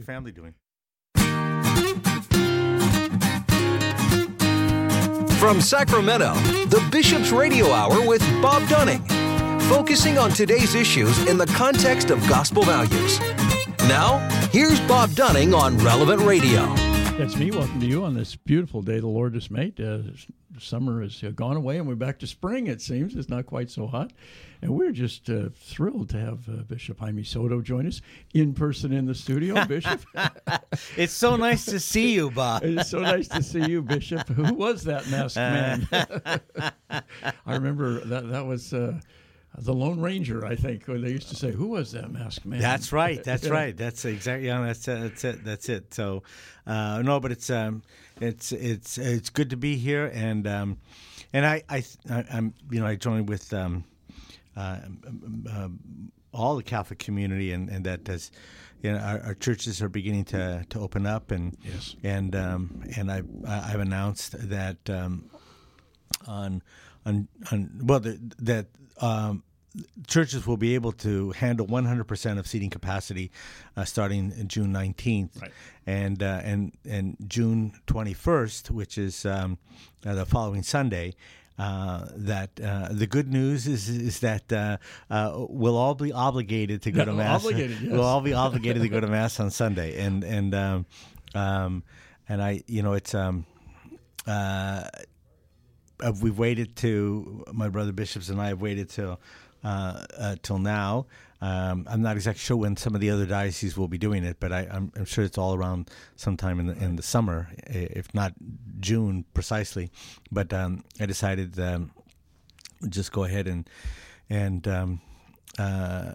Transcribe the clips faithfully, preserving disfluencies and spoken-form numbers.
Family doing? From Sacramento, the Bishop's Radio Hour with Bob Dunning, focusing on today's issues in the context of gospel values. Now, here's Bob Dunning on Relevant Radio. That's me. Welcome to you on this beautiful day the Lord has made. Uh, summer has uh, gone away, and we're back to spring, it seems. It's not quite so hot. And we're just uh, thrilled to have uh, Bishop Jaime Soto join us in person in the studio, Bishop. It's so nice to see you, Bob. It's so nice to see you, Bishop. Who was that masked man? I remember that that was uh, the Lone Ranger, I think, when they used to say, who was that masked man? That's right. That's right. That's exactly, yeah, that's, uh, that's it. That's it. So, uh, no, but it's, um, it's, it's, it's good to be here. And, um, and I, I, I I'm, you know, I joined with, um, Uh, uh, all the Catholic community, and, and that as you know, our, our churches are beginning to, to open up, and yes. and um, and I I've announced that um, on on on well the, that um, churches will be able to handle one hundred percent of seating capacity uh, starting June nineteenth, right. and uh, and and June twenty-first, which is um, uh, the following Sunday. Uh, that uh, the good news is is that uh, uh, we'll all be obligated to go to mass. Obligated, yes. We'll all be obligated to go to mass on Sunday, and and um, um, and I, you know, it's um, uh, we've waited to my brother bishops and I have waited till uh, uh, till now. Um, I'm not exactly sure when some of the other dioceses will be doing it, but I, I'm, I'm sure it's all around sometime in the in the summer, if not June precisely. But um, I decided um, just go ahead and and um, uh,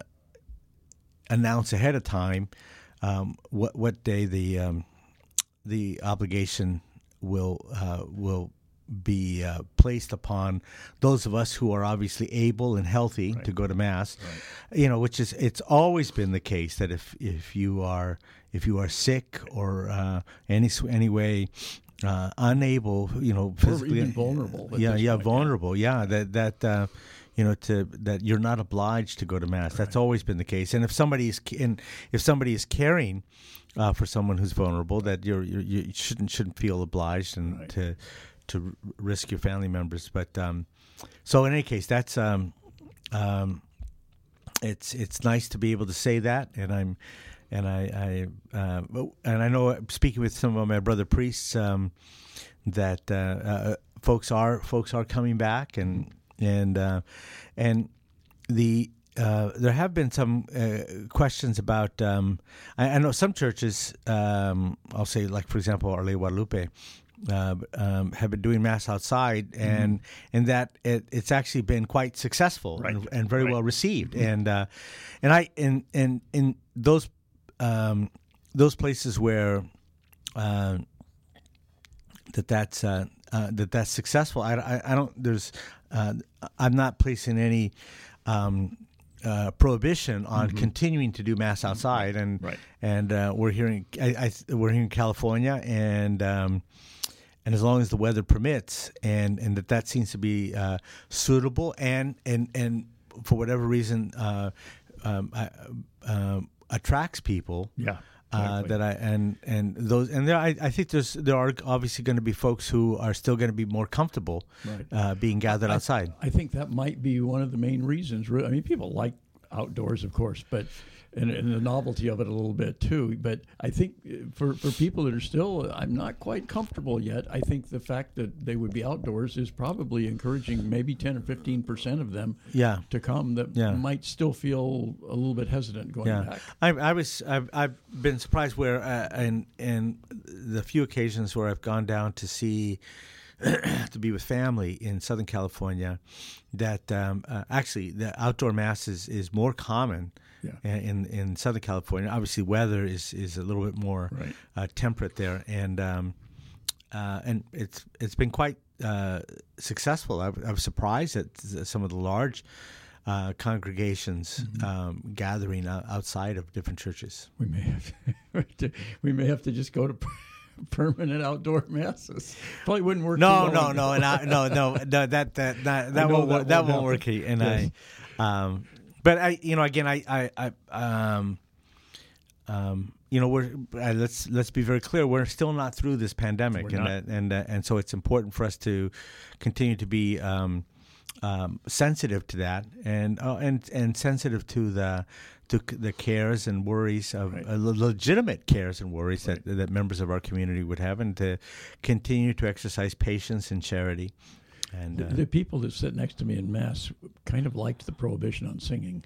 announce ahead of time um, what what day the um, the obligation will uh, will. be uh, placed upon those of us who are obviously able and healthy right. to go to mass, right. you know, which is it's always been the case that if if you are if you are sick or uh, any any way uh, unable, you know, physically, or even vulnerable, yeah, yeah, point, vulnerable, yeah, yeah that that. Uh, You know, to that you're not obliged to go to mass. Right. That's always been the case. And if somebody is, and if somebody is caring uh, for someone who's vulnerable, that you're, you're you shouldn't shouldn't feel obliged and right. to to risk your family members. But um, so in any case, that's um, um, it's it's nice to be able to say that, and I'm and I, I uh, and I know speaking with some of my brother priests um, that uh, uh, folks are folks are coming back and. And uh, and the uh, there have been some uh, questions about. Um, I, I know some churches. Um, I'll say, like for example, Our Lady of Guadalupe, uh, um, have been doing mass outside, and mm-hmm. and that it, it's actually been quite successful right. and, and very right. well received. Mm-hmm. And uh, and I and and in those um, those places where uh, that that's uh, uh, that that's successful. I, I, I don't. There's. Uh, I'm not placing any um, uh, prohibition on mm-hmm. continuing to do mass outside, and right. and uh, we're here in I, I, we're here in California, and um, and as long as the weather permits, and, and that that seems to be uh, suitable, and and and for whatever reason uh, um, I, uh, attracts people. Yeah. Uh, that I and and those and there I, I think there's there are obviously going to be folks who are still going to be more comfortable right. uh, being gathered I, outside. I think that might be one of the main reasons. I mean, people like outdoors, of course, but and, and the novelty of it a little bit too. But I think for for people that are still, I'm not quite comfortable yet. I think the fact that they would be outdoors is probably encouraging maybe ten or fifteen percent of them yeah. to come that yeah. might still feel a little bit hesitant going yeah. back. I, I was I've, I've been surprised where uh, in in the few occasions where I've gone down to see. to be with family in Southern California, that um, uh, actually the outdoor mass is, is more common yeah. in in Southern California. Obviously, weather is, is a little bit more right. uh, temperate there, and um, uh, and it's it's been quite uh, successful. I, I was surprised at some of the large uh, congregations mm-hmm. um, gathering outside of different churches. We may have to, we may have to just go to permanent outdoor masses. Probably wouldn't work. No, no, no, and I, no, no, no, that that that that, that won't that, that won't work. And yes. I, um, but I, you know, again, I, I, I um, um, you know, we're uh, let's let's be very clear. We're still not through this pandemic, We're and not. that, and uh, and so it's important for us to continue to be um, um, sensitive to that, and uh, and and sensitive to the to c- the cares and worries of Right. uh, le- legitimate cares and worries Right. that that members of our community would have, and to continue to exercise patience and charity. And The, uh, the people that sit next to me in mass kind of liked the prohibition on singing.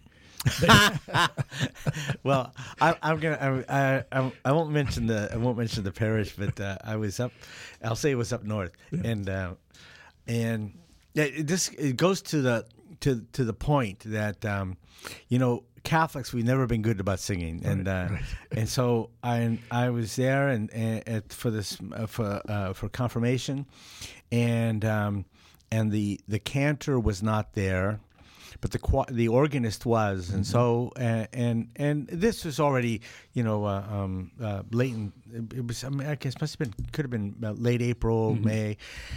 well, I, I'm gonna. I, I I won't mention the. I won't mention the parish, but uh, I was up. I'll say it was up north, and uh, and yeah, it, this it goes to the to to the point that um, you know, Catholics, we've never been good about singing, and uh, and so I I was there and, and at, for this uh, for uh, for confirmation, and um, and the the cantor was not there. But the qua- the organist was, and Mm-hmm. so uh, and and this was already, you know, uh, um, uh, late in, it was, I, mean, I guess must have been, could have been uh, late April, Mm-hmm. May,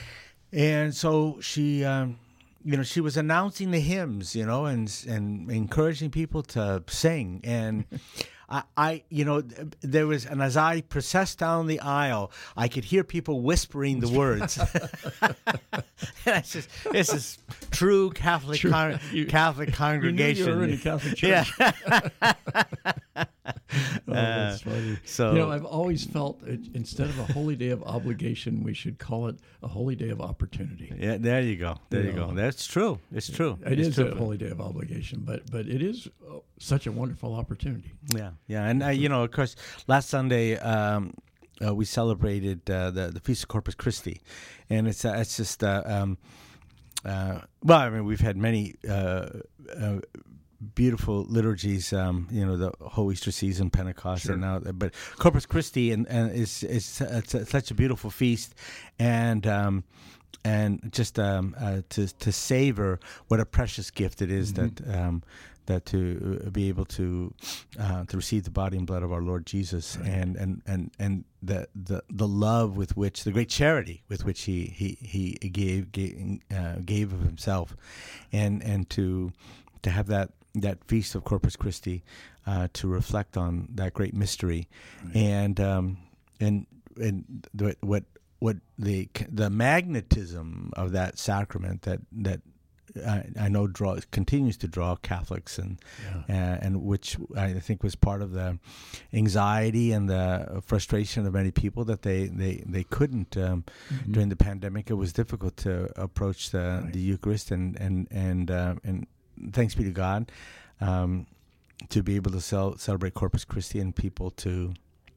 and so she, um, you know, she was announcing the hymns, you know, and and encouraging people to sing, and I, I, you know, there was, and as I processed down the aisle, I could hear people whispering the words. And I said, "This is true Catholic True. con- You- Catholic congregation." You knew you were in a Catholic church. Yeah. Oh, that's funny. so- you know, I've always felt it, instead of a holy day of obligation, we should call it a holy day of opportunity. Yeah, there you go. There you, You go. know. That's true. It's true. It it's is true. a holy day of obligation, but but it is uh, such a wonderful opportunity. Yeah, yeah, and uh, you know, of course, last Sunday um, uh, we celebrated uh, the the Feast of Corpus Christi, and it's uh, it's just uh, um, uh, well, I mean, we've had many uh, uh, beautiful liturgies, um, you know, the whole Easter season, Pentecost, Sure. and now, but Corpus Christi and, and is is it's a, such a beautiful feast, and. Um, And just um, uh, to to savor what a precious gift it is Mm-hmm. that um, that to uh, be able to uh, to receive the body and blood of our Lord Jesus, Right. and, and, and, and the, the the love with which, the great charity with which he he, he gave gave, uh, gave of himself, and and to to have that that feast of Corpus Christi uh, to reflect on that great mystery, Right. and um, and and the, what. What the the magnetism of that sacrament that that I, I know draw continues to draw Catholics, and Yeah. uh, and which I think was part of the anxiety and the frustration of many people that they they they couldn't um, Mhm. during the pandemic. It was difficult to approach the Right. the Eucharist, and and and uh, and thanks be to God um, to be able to cel- celebrate Corpus Christi and people to.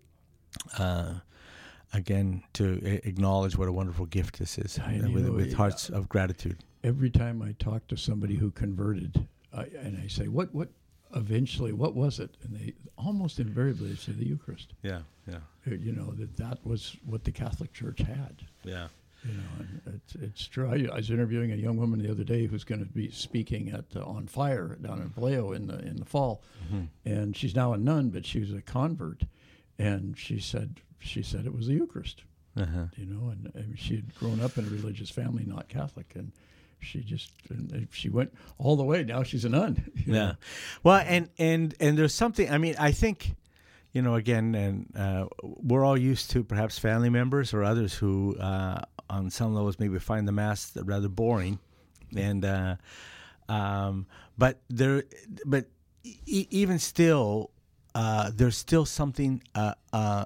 Uh, Again, to a- acknowledge what a wonderful gift this is, I uh, with, know, with yeah. hearts of gratitude. Every time I talk to somebody who converted, I, and I say, "What? What? Eventually, what was it?" And they almost invariably say the Eucharist. Yeah, yeah, Uh, You know that that was what the Catholic Church had. yeah. You know, and it's, it's true. I, I was interviewing a young woman the other day who's going to be speaking at uh, On Fire down in Vallejo in the in the fall, and she's now a nun, but she was a convert, and she said she said it was the Eucharist. Uh-huh. You know, and, and she had grown up in a religious family, not Catholic, and she just and she went all the way. Now she's a nun. you Yeah. know. Well, and, and, and there's something, I mean, I think, you know, again, and uh, we're all used to perhaps family members or others who, uh, on some levels, maybe find the Mass rather boring. And, uh, um, but there, but e- even still, uh, there's still something, uh, uh,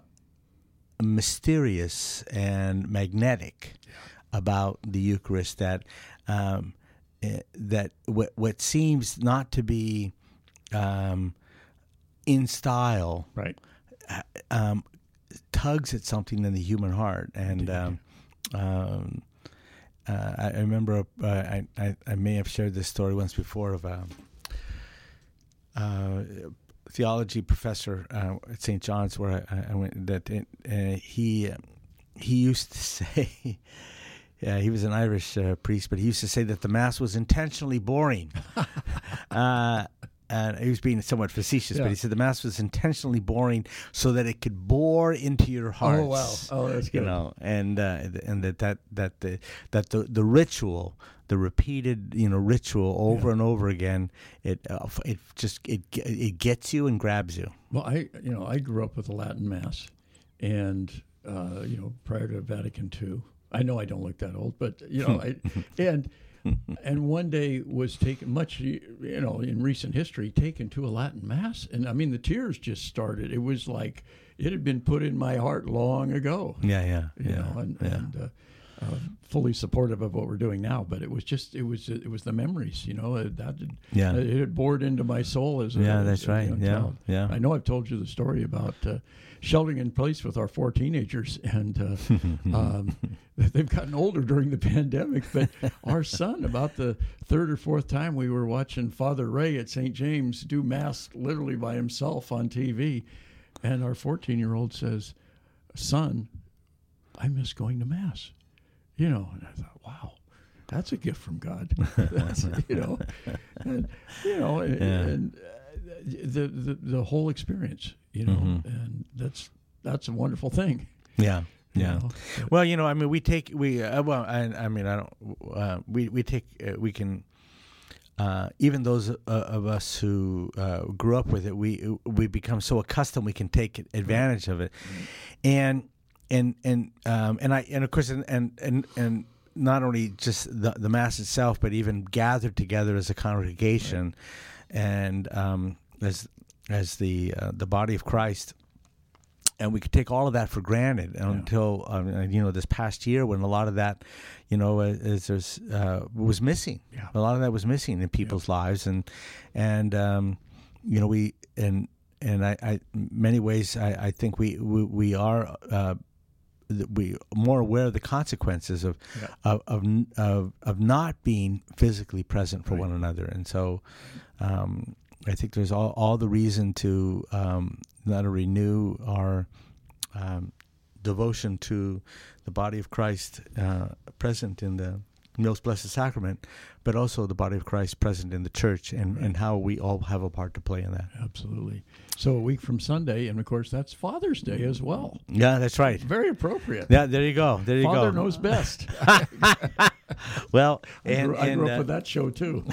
mysterious and magnetic about the Eucharist that um, eh, that what what seems not to be um, in style Right. um, tugs at something in the human heart, and um, um, uh, I, I remember uh, I, I I may have shared this story once before of a. Uh, theology professor uh, at Saint John's, where I, I went, that it, uh, he uh, he used to say, yeah, he was an Irish uh, priest, but he used to say that the Mass was intentionally boring. uh, and he was being somewhat facetious, Yeah. but he said the Mass was intentionally boring so that it could bore into your hearts. Oh wow! Oh, that's good. You know, and uh, and that that that the that the the ritual, the repeated, you know, ritual over Yeah. and over again, it uh, it just it it gets you and grabs you. Well, I you know I grew up with the Latin Mass, and uh, you know prior to Vatican Two. I know I don't look that old, but you know, I, and and one day was taken much you know in recent history taken to a Latin Mass, and I mean the tears just started. It was like it had been put in my heart long ago. Yeah, yeah, you yeah, know, and, yeah. and uh, uh, fully supportive of what we're doing now. But it was just it was it was the memories, you know, that had, Yeah. it had bored into my soul as a, Yeah, as that's a right. young Yeah, child. yeah. I know I've told you the story about uh, sheltering in place with our four teenagers, and uh, um, they've gotten older during the pandemic. But our son, about the third or fourth time we were watching Father Ray at Saint James do Mass literally by himself on T V, and our fourteen-year-old says, "Son, I miss going to Mass." You know, and I thought, wow, that's a gift from God. That's, you know, and, you know, and, Yeah. and uh, the, the the whole experience, you know, Mhm. and that's that's a wonderful thing. Yeah, you yeah. know. But- Well, you know, I mean, we take we uh, well, I, I mean, I don't. Uh, we we take uh, we can. Uh, even those uh, of us who uh, grew up with it, we we become so accustomed we can take advantage of it, and and and um, and I and of course and and and. and not only just the the Mass itself, but even gathered together as a congregation, and um, as as the uh, the body of Christ, and we could take all of that for granted until um, you know this past year when a lot of that, you know, is, is uh, was missing. Yeah. A lot of that was missing in people's lives, and and um, you know we and and I, I many ways I, I think we we, we are. Uh, we more aware of the consequences of, Yeah. of, of of of not being physically present for Right. one another, and so um, I think there's all, all the reason to um, not to renew our um, devotion to the body of Christ uh, present in the Most Blessed Sacrament, but also the body of Christ present in the church, and, Right. and how we all have a part to play in that. Absolutely. So a week from Sunday, and of course that's Father's Day as well. Yeah, that's right. Very appropriate. Yeah, there you go. There you Father go. knows best. Well, I and, grew, I and, grew up uh, with that show too.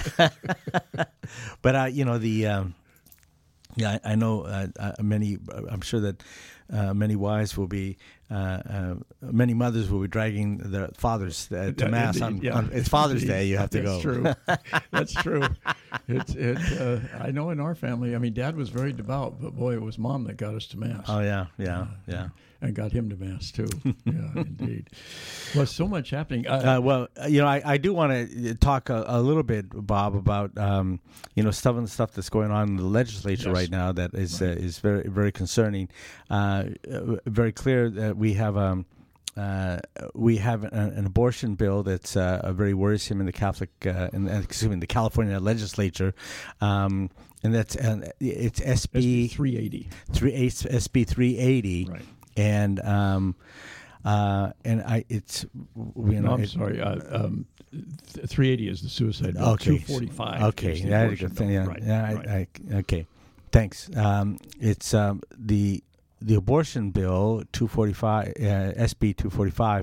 But uh, you know the um, yeah, I, I know uh, uh, many. I'm sure that uh, many wives will be, uh, uh, many mothers will be dragging their fathers uh, to Yeah, Mass on, indeed, yeah. on. It's Father's Day. You have to That's go. true. That's true. It's it. Uh, I know in our family. I mean, Dad was very devout, but boy, it was Mom that got us to Mass. Oh yeah, yeah, yeah. And got him to Mass too. Yeah, indeed. Well, so much happening. Uh, Uh, well, you know, I, I do want to talk a, a little bit, Bob, about um, you know some of the stuff that's going on in the legislature Yes. right now that is Right. uh, is very very concerning. Uh, uh, very clear that we have um, uh, we have an, an abortion bill that's uh, very worrisome in the Catholic, uh, in, excuse me, in the California legislature, um, and that's and it's S B three eighty. three S B three eighty, Right. and um, uh, and I it's you know No, I'm it- sorry. Uh, um, th- three eighty is the suicide bill. Okay. two forty-five. Okay, is the yeah, abortion good thing, bill. yeah, Right. yeah, I- right. I, okay, thanks. Um, it's um, the the abortion bill two forty-five, uh, S B two forty-five,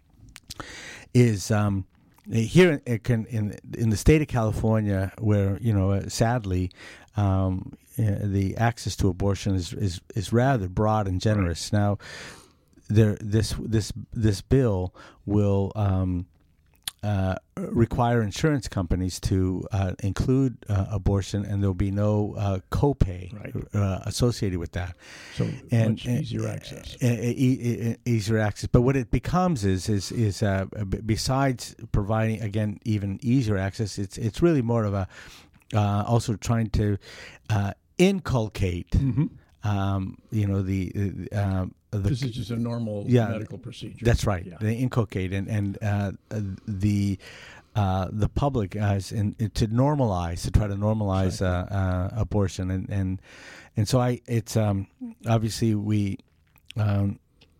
is um, here in, in in in the state of California, where you know uh, sadly. Um, uh, the access to abortion is, is, is rather broad and generous. Now, there this this this bill will um, uh, require insurance companies to uh, include uh, abortion, and there'll be no uh, copay Right. uh, associated with that. So And- much and- easier access. E- e- e- easier access. But what it becomes is is is uh, b- besides providing again even easier access, it's it's really more of a uh, also trying to uh, inculcate. Mm-hmm. Um, you know the uh, um, the This is just a normal Yeah, medical procedure. that's right. Yeah. They inculcate and and uh, uh, the uh, the public as in, to normalize to try to normalize uh, uh, abortion and, and and so I it's um, obviously we um,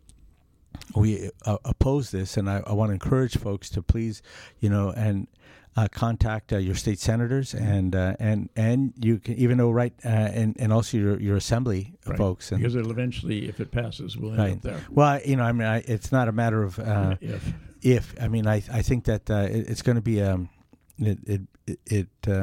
we uh, oppose this, and I, I want to encourage folks to please you know and. Uh, contact uh, your state senators and uh, and and you can even know right uh, and and also your your assembly Right. folks and Because it'll eventually, if it passes, we'll end right. up there. Well, you know, I mean, I, it's not a matter of uh, if if. I mean, I I think that uh, it, it's going to be um, it it it uh,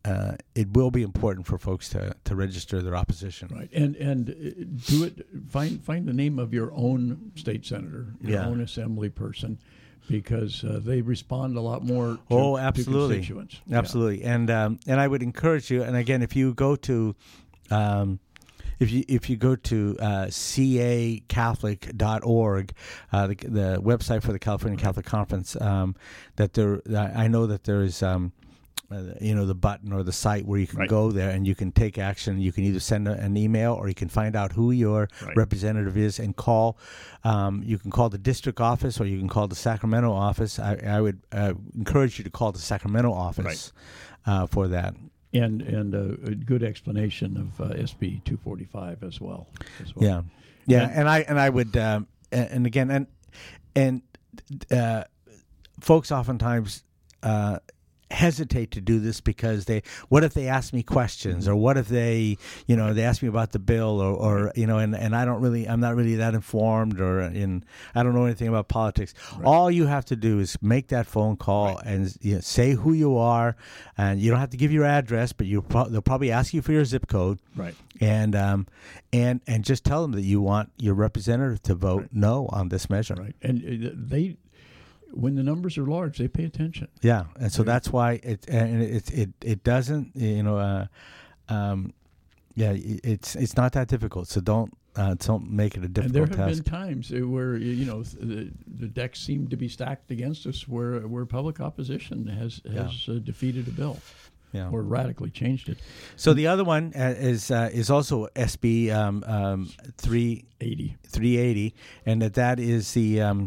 uh, it will be important for folks to, to register their opposition. Right, and and uh, do it. Find find the name of your own state senator, your Yeah. own assembly person, because uh, they respond a lot more. To, oh, to absolutely, constituents. absolutely, yeah. and um, and I would encourage you. And again, if you go to um, If you if you go to uh, c a catholic dot org, uh, the, the website for the California Catholic Conference, um, that there, I know that there is, um, uh, you know, the button or the site where you can right. go there and you can take action. You can either send a, an email or you can find out who your right. representative is and call. Um, you can call the district office or you can call the Sacramento office. I, I would uh, encourage you to call the Sacramento office right. uh, for that. And and a, a good explanation of uh, S B two forty-five as well. As well. Yeah, yeah, and, and I and I would, um, and, and again, and and uh, folks oftentimes uh, hesitate to do this because they, what if they ask me questions, or what if they, you know, they ask me about the bill, or, or you know, and, and I don't really, I'm not really that informed, or in, I don't know anything about politics. Right. All you have to do is make that phone call right. and you know, say who you are, and you don't have to give your address, but you pro- they'll probably ask you for your zip code, right? And um, and and just tell them that you want your representative to vote right. no on this measure, right? And they. When the numbers are large, they pay attention. Yeah, and so that's why it and it it it doesn't you know, uh, um, yeah, it's it's not that difficult. So don't uh, don't make it a difficult task. And there have task. been times where you know the, the decks seem to be stacked against us, where where public opposition has has yeah. uh, defeated a bill. Yeah. Or radically changed it. So the other one uh, is uh, is also S B um, um, three eighty, three eighty, and that that is the um,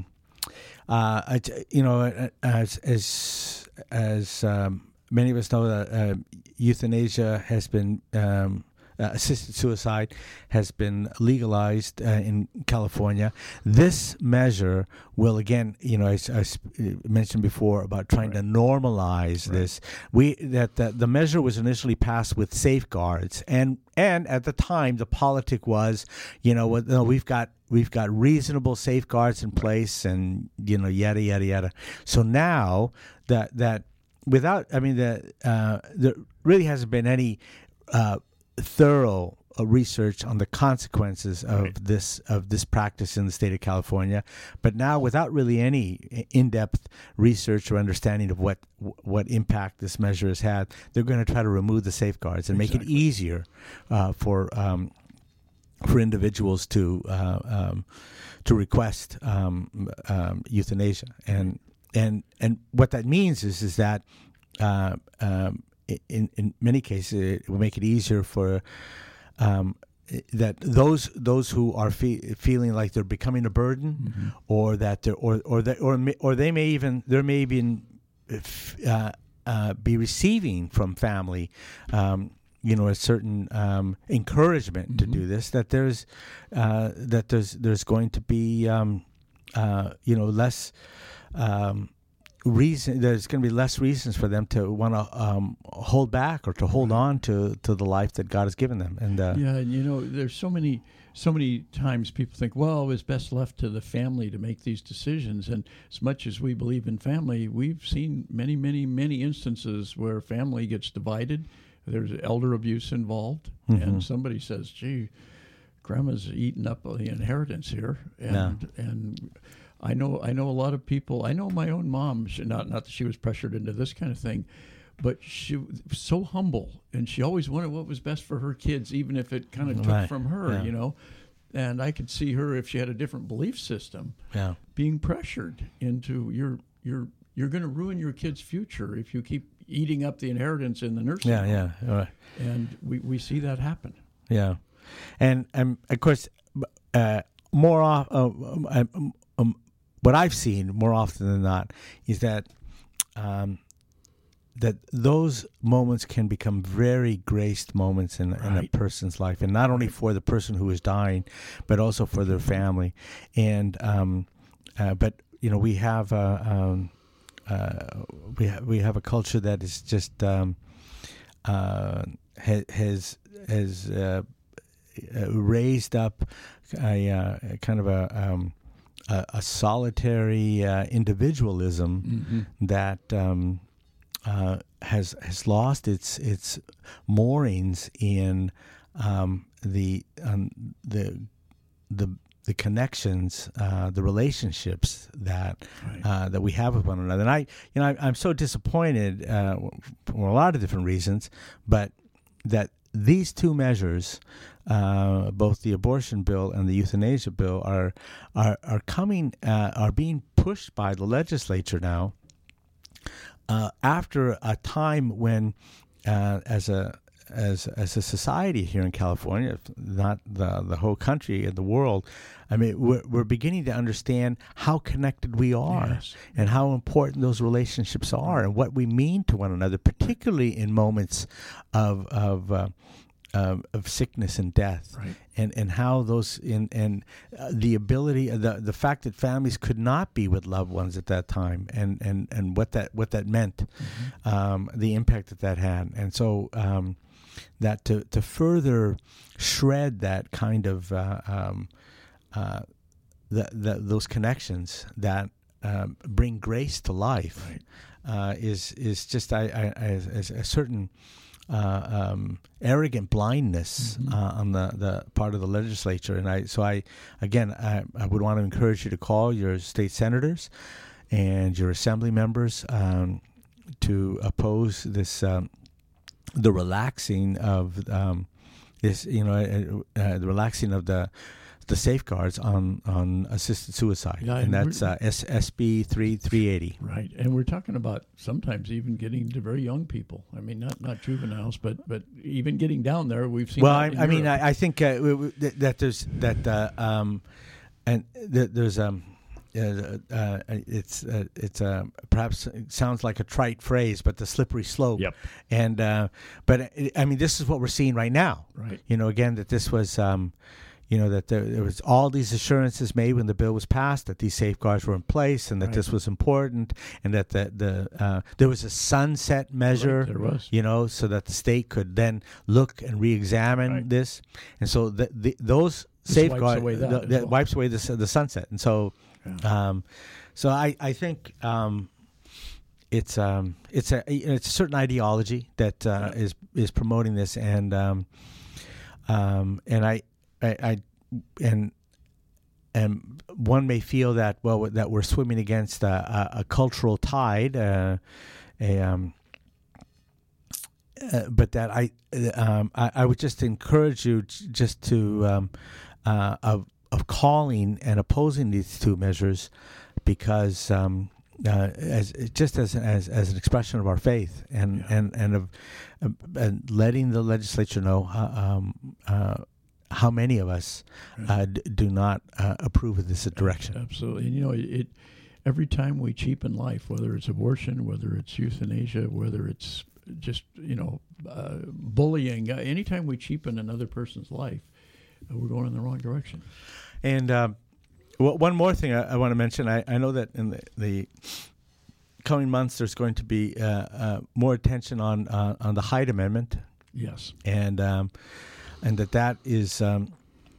Uh, you know, as as as um, many of us know, that uh, euthanasia has been um, uh, assisted suicide has been legalized uh, in California. This measure will, again, you know, as I mentioned before about trying right. to normalize right. this. We that the, the measure was initially passed with safeguards, and and at the time the politic was, you know, well, no, we've got. We've got reasonable safeguards in place, and you know, yada yada yada. So now that that without, I mean, the uh, there really hasn't been any uh, thorough uh, research on the consequences of right. this of this practice in the state of California. But now, without really any in-depth research or understanding of what what impact this measure has had, they're going to try to remove the safeguards and exactly. make it easier uh, for. Um, for individuals to uh, um, to request um, um, euthanasia, and and and what that means is is that uh, um, in in many cases it will make it easier for um, that those those who are fe- feeling like they're becoming a burden, mm-hmm. or that they're or or that or or they may even there may even uh, uh, be receiving from family. Um, you know, a certain um, encouragement mm-hmm. to do this, that there's uh, that there's there's going to be um, uh, you know less um, reason. There's going to be less reasons for them to want to um, hold back or to hold on to, to the life that God has given them. And uh, yeah, and you know, there's so many so many times people think, well, it's best left to the family to make these decisions. And as much as we believe in family, we've seen many, many, many instances where family gets divided. There's elder abuse involved, mm-hmm. and somebody says, gee, grandma's eating up the inheritance here. And yeah. and I know I know a lot of people. I know my own mom, she, not, not that she was pressured into this kind of thing, but she was so humble, and she always wanted what was best for her kids, even if it kind of took right. from her, yeah. you know. And I could see her, if she had a different belief system, yeah. being pressured into, you're, you're, you're going to ruin your kid's future if you keep eating up the inheritance in the nursing yeah, home. Yeah, yeah. Right. And we, we see that happen. Yeah. And, um, of course, uh, more off, uh, um, um, what I've seen more often than not is that um, that those moments can become very graced moments in, right. in a person's life, and not only for the person who is dying, but also for their family. And um, uh, but you know, we have a um, uh, we ha- we have a culture that is just um, uh, ha- has has uh, raised up a, uh, a kind of a um, a, a solitary uh, individualism mm-hmm. that. Um, uh, has has lost its its moorings in um, the um, the the the connections, uh, the relationships that Right. uh, that we have with one another. And I, you know, I, I'm so disappointed uh, for a lot of different reasons, but that these two measures, uh, both the abortion bill and the euthanasia bill, are are are coming, uh, are being pushed by the legislature now. Uh, after a time when, uh, as a as as a society here in California, if not the the whole country and the world, I mean, we're we're beginning to understand how connected we are, Yes. and how important those relationships are, and what we mean to one another, particularly in moments of of uh, of, of sickness and death, Right. and and how those in and uh, the ability, the the fact that families could not be with loved ones at that time, and and and what that what that meant, Mm-hmm. um, the impact that that had, and so. Um, that to, to further shred that kind of uh, um, uh, the, the, those connections that um, bring grace to life, Right. uh, is is just I, I, I, is a certain uh, um, arrogant blindness Mhm. uh, on the, the part of the legislature. And I so I again I, I would want to encourage you to call your state senators and your assembly members um, to oppose this. Um, the relaxing of um, this, you know, uh, uh, the relaxing of the the safeguards on, on assisted suicide, Yeah, and and that's we're- uh, S- SB three three eighty. Right, and we're talking about sometimes even getting to very young people. I mean, not not juveniles, but but even getting down there. We've seen. Well, that I, in I mean, Europe. I, I think uh, w- w- that, that there's that uh, um, and th- there's um. Uh, uh, it's uh, it's uh, perhaps it sounds like a trite phrase, but the slippery slope. Yep. And uh, but uh, I mean, this is what we're seeing right now. Right. You know, again, that this was, um, you know, that there, there was all these assurances made when the bill was passed that these safeguards were in place, and that Right. this was important, and that the the uh, there was a sunset measure. Right, there was. You know, so that the state could then look and re-examine Right. this, and so the, the, those This wipes safeguards away that the, as that well. wipes away the s- the sunset, and so. Yeah. Um, so I, I think um, it's um, it's a it's a certain ideology that uh, Yeah. is is promoting this, and um, um, and I, I I and and one may feel that well that we're swimming against a, a, a cultural tide, uh, a um, uh, but that I, um, I I would just encourage you j- just to um, uh, of of calling and opposing these two measures, because um, uh, as just as, as as an expression of our faith, and Yeah. and and of uh, and letting the legislature know how, um, uh, how many of us uh, d- do not uh, approve of this direction. Absolutely, and you know, it, it. Every time we cheapen life, whether it's abortion, whether it's euthanasia, whether it's just you know uh, bullying, uh, anytime we cheapen another person's life, uh, we're going in the wrong direction. And um, well, one more thing I, I want to mention. I, I know that in the, the coming months, there's going to be uh, uh, more attention on uh, on the Hyde Amendment, Yes. and um, and that that is, um,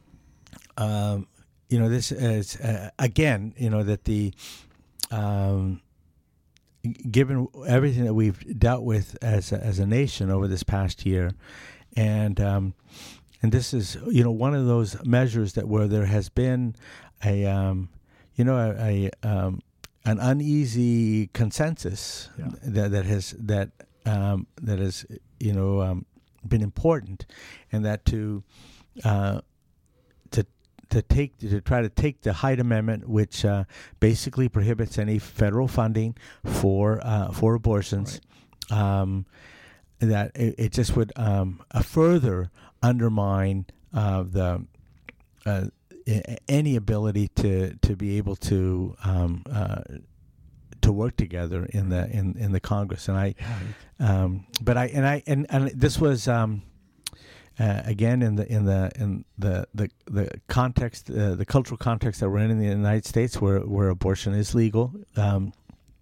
um, you know, this is uh, again, you know, that the um, given everything that we've dealt with as a, as a nation over this past year, and um, and this is, you know, one of those measures that where there has been a, um, you know, a, a um, an uneasy consensus Yeah. that that has that um, that has, you know, um, been important, and that to uh, to to take to try to take the Hyde Amendment, which uh, basically prohibits any federal funding for uh, for abortions. Um, that it, it just would um, uh, further undermine uh, the uh, I- any ability to, to be able to um, uh, to work together in the in, in the Congress. And I, um, but I and I and, and this was um, uh, again in the in the in the the, the context uh, the cultural context that we're in in the United States, where where abortion is legal. Um,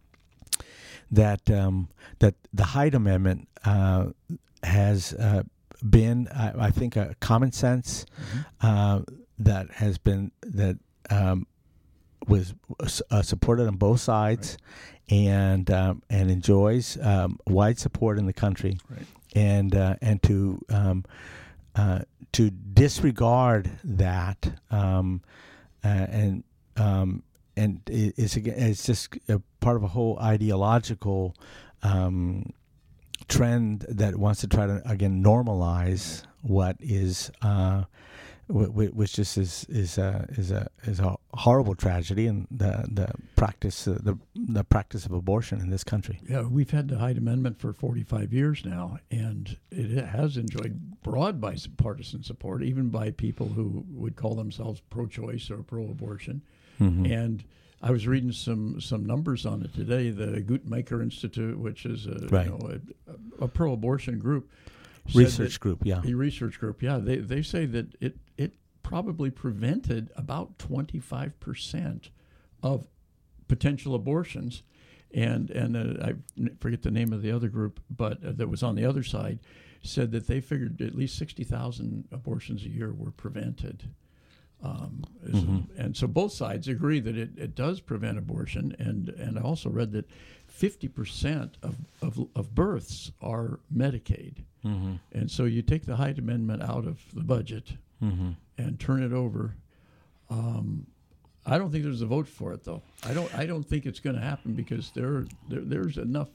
that um, that the Hyde Amendment uh, has uh, been, I, I think, a common sense Mm-hmm. uh, that has been that um, was uh, supported on both sides, right. and um, and enjoys um, wide support in the country, right. and uh, and to um, uh, to disregard that um, uh, and um, and it's it's just a part of a whole ideological um, trend that wants to try to again normalize what is. Uh, Which just is is a is a is a horrible tragedy, and the the practice uh, the the practice of abortion in this country. Yeah, we've had the Hyde Amendment for forty-five years now, and it has enjoyed broad bipartisan support, even by people who would call themselves pro-choice or pro-abortion. Mm-hmm. And I was reading some some numbers on it today. The Guttmacher Institute, which is a, right. you know, a, a pro-abortion group. Research that, group, yeah. A research group, yeah. They they say that it, it probably prevented about twenty-five percent of potential abortions. And and uh, I forget the name of the other group, but uh, that was on the other side, said that they figured at least sixty thousand abortions a year were prevented. Um, mm-hmm. And so both sides agree that it, it does prevent abortion. And, and I also read that fifty percent of, of, of births are Medicaid. Mm-hmm. And so you take the Hyde Amendment out of the budget mm-hmm. and turn it over. Um, I don't think there's a vote for it, though. I don't. I don't think it's going to happen because there, there, there's enough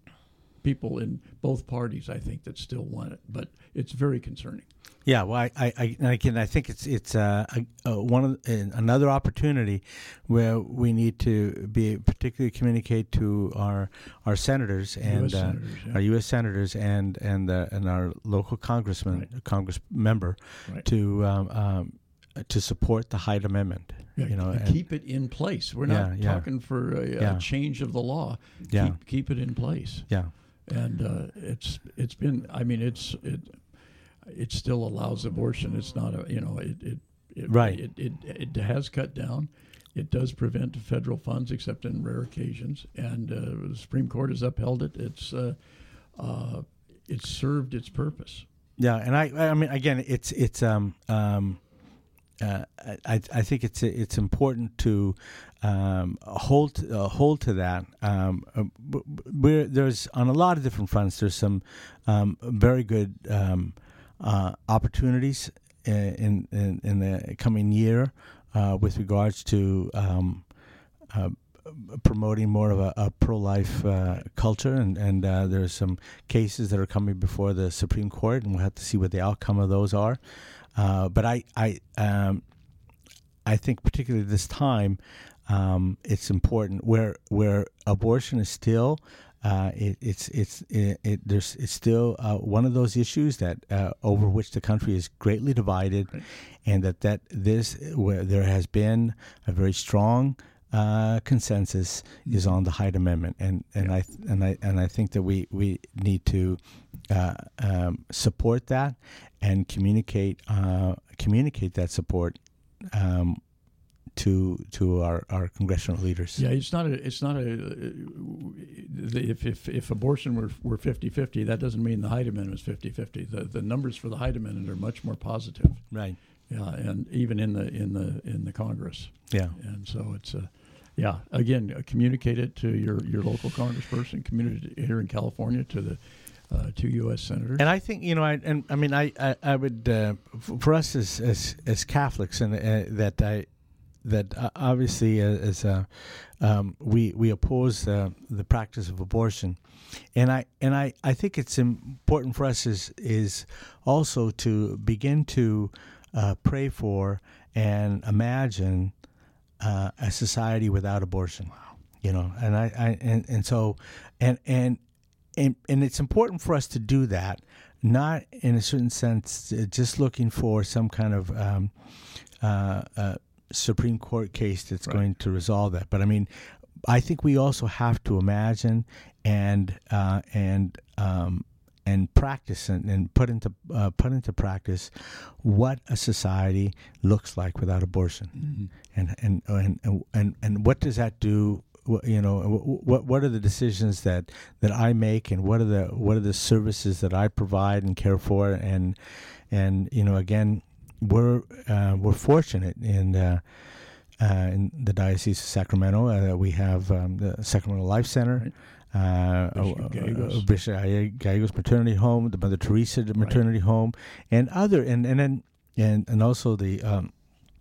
people in both parties, I think, that still want it. But it's very concerning. Yeah, well, I, I, I, and again, I think it's it's uh, a, a one of uh, another opportunity where we need to be particularly communicate to our our senators and U S uh, senators, yeah. our U S senators and and uh, and our local congressman, right. Congress member, right. to um, um, to support the Hyde Amendment. Yeah, you know, and and keep it in place. We're not yeah, yeah. talking for a, a yeah. change of the law. Yeah. Keep keep it in place. Yeah, and uh, it's it's been. I mean, it's it. It still allows abortion. It's not a, you know, it it it, right. it, it it has cut down. It does prevent federal funds, except in rare occasions. And uh, the Supreme Court has upheld it. It's uh, uh, it's served its purpose. Yeah, and I I mean again, it's it's um um. Uh, I I think it's it's important to um, hold uh, hold to that. Um, we're, there's on a lot of different fronts. There's some um, very good um, uh, opportunities in, in in the coming year uh, with regards to um, uh, promoting more of a, a pro-life uh, culture, and and uh, there's some cases that are coming before the Supreme Court, and we'll have to see what the outcome of those are. Uh, but I, I, um, I think particularly this time, um, it's important where where abortion is still, uh, it, it's it's it, it there's it's still uh, one of those issues that uh, over which the country is greatly divided, right. and that that this where there has been a very strong uh, consensus mm-hmm. is on the Hyde Amendment, and and yeah. I and I and I think that we we need to uh, um, support that. And communicate uh, communicate that support um, to to our, our congressional leaders. Yeah, it's not a it's not a if if, if abortion were were fifty-fifty, that doesn't mean the Hyde Amendment is fifty-fifty. The the numbers for the Hyde Amendment are much more positive. Right. Yeah, and even in the in the in the Congress. Yeah. And so it's a yeah. Again, uh, communicate it to your, your local congressperson. Communicate it here in California to the. Uh, two U S senators, and I think you know, I and I mean, I I, I would uh, for us as as, as Catholics, and uh, that I that uh, obviously uh, as uh, um, we we oppose uh, the practice of abortion, and I and I, I think it's important for us is is also to begin to uh, pray for and imagine uh, a society without abortion. Wow. You know, and I, I and, and so and and. And, and it's important for us to do that, not in a certain sense just looking for some kind of um, uh, uh, Supreme Court case that's right. going to resolve that. But I mean, I think we also have to imagine and uh, and um, and practice and, and put into uh, put into practice what a society looks like without abortion, mm-hmm. and, and and and and what does that do? You know, what what are the decisions that, that I make, and what are the what are the services that I provide and care for, and and you know, again, we're uh, we're fortunate in uh, uh, in the Diocese of Sacramento. Uh, we have um, the Sacramento Life Center. Right. Uh, Bishop uh, Gallegos. uh, Bishop Gallegos Maternity Home, the Mother Teresa Maternity Home, and other, and and then and, and also the um,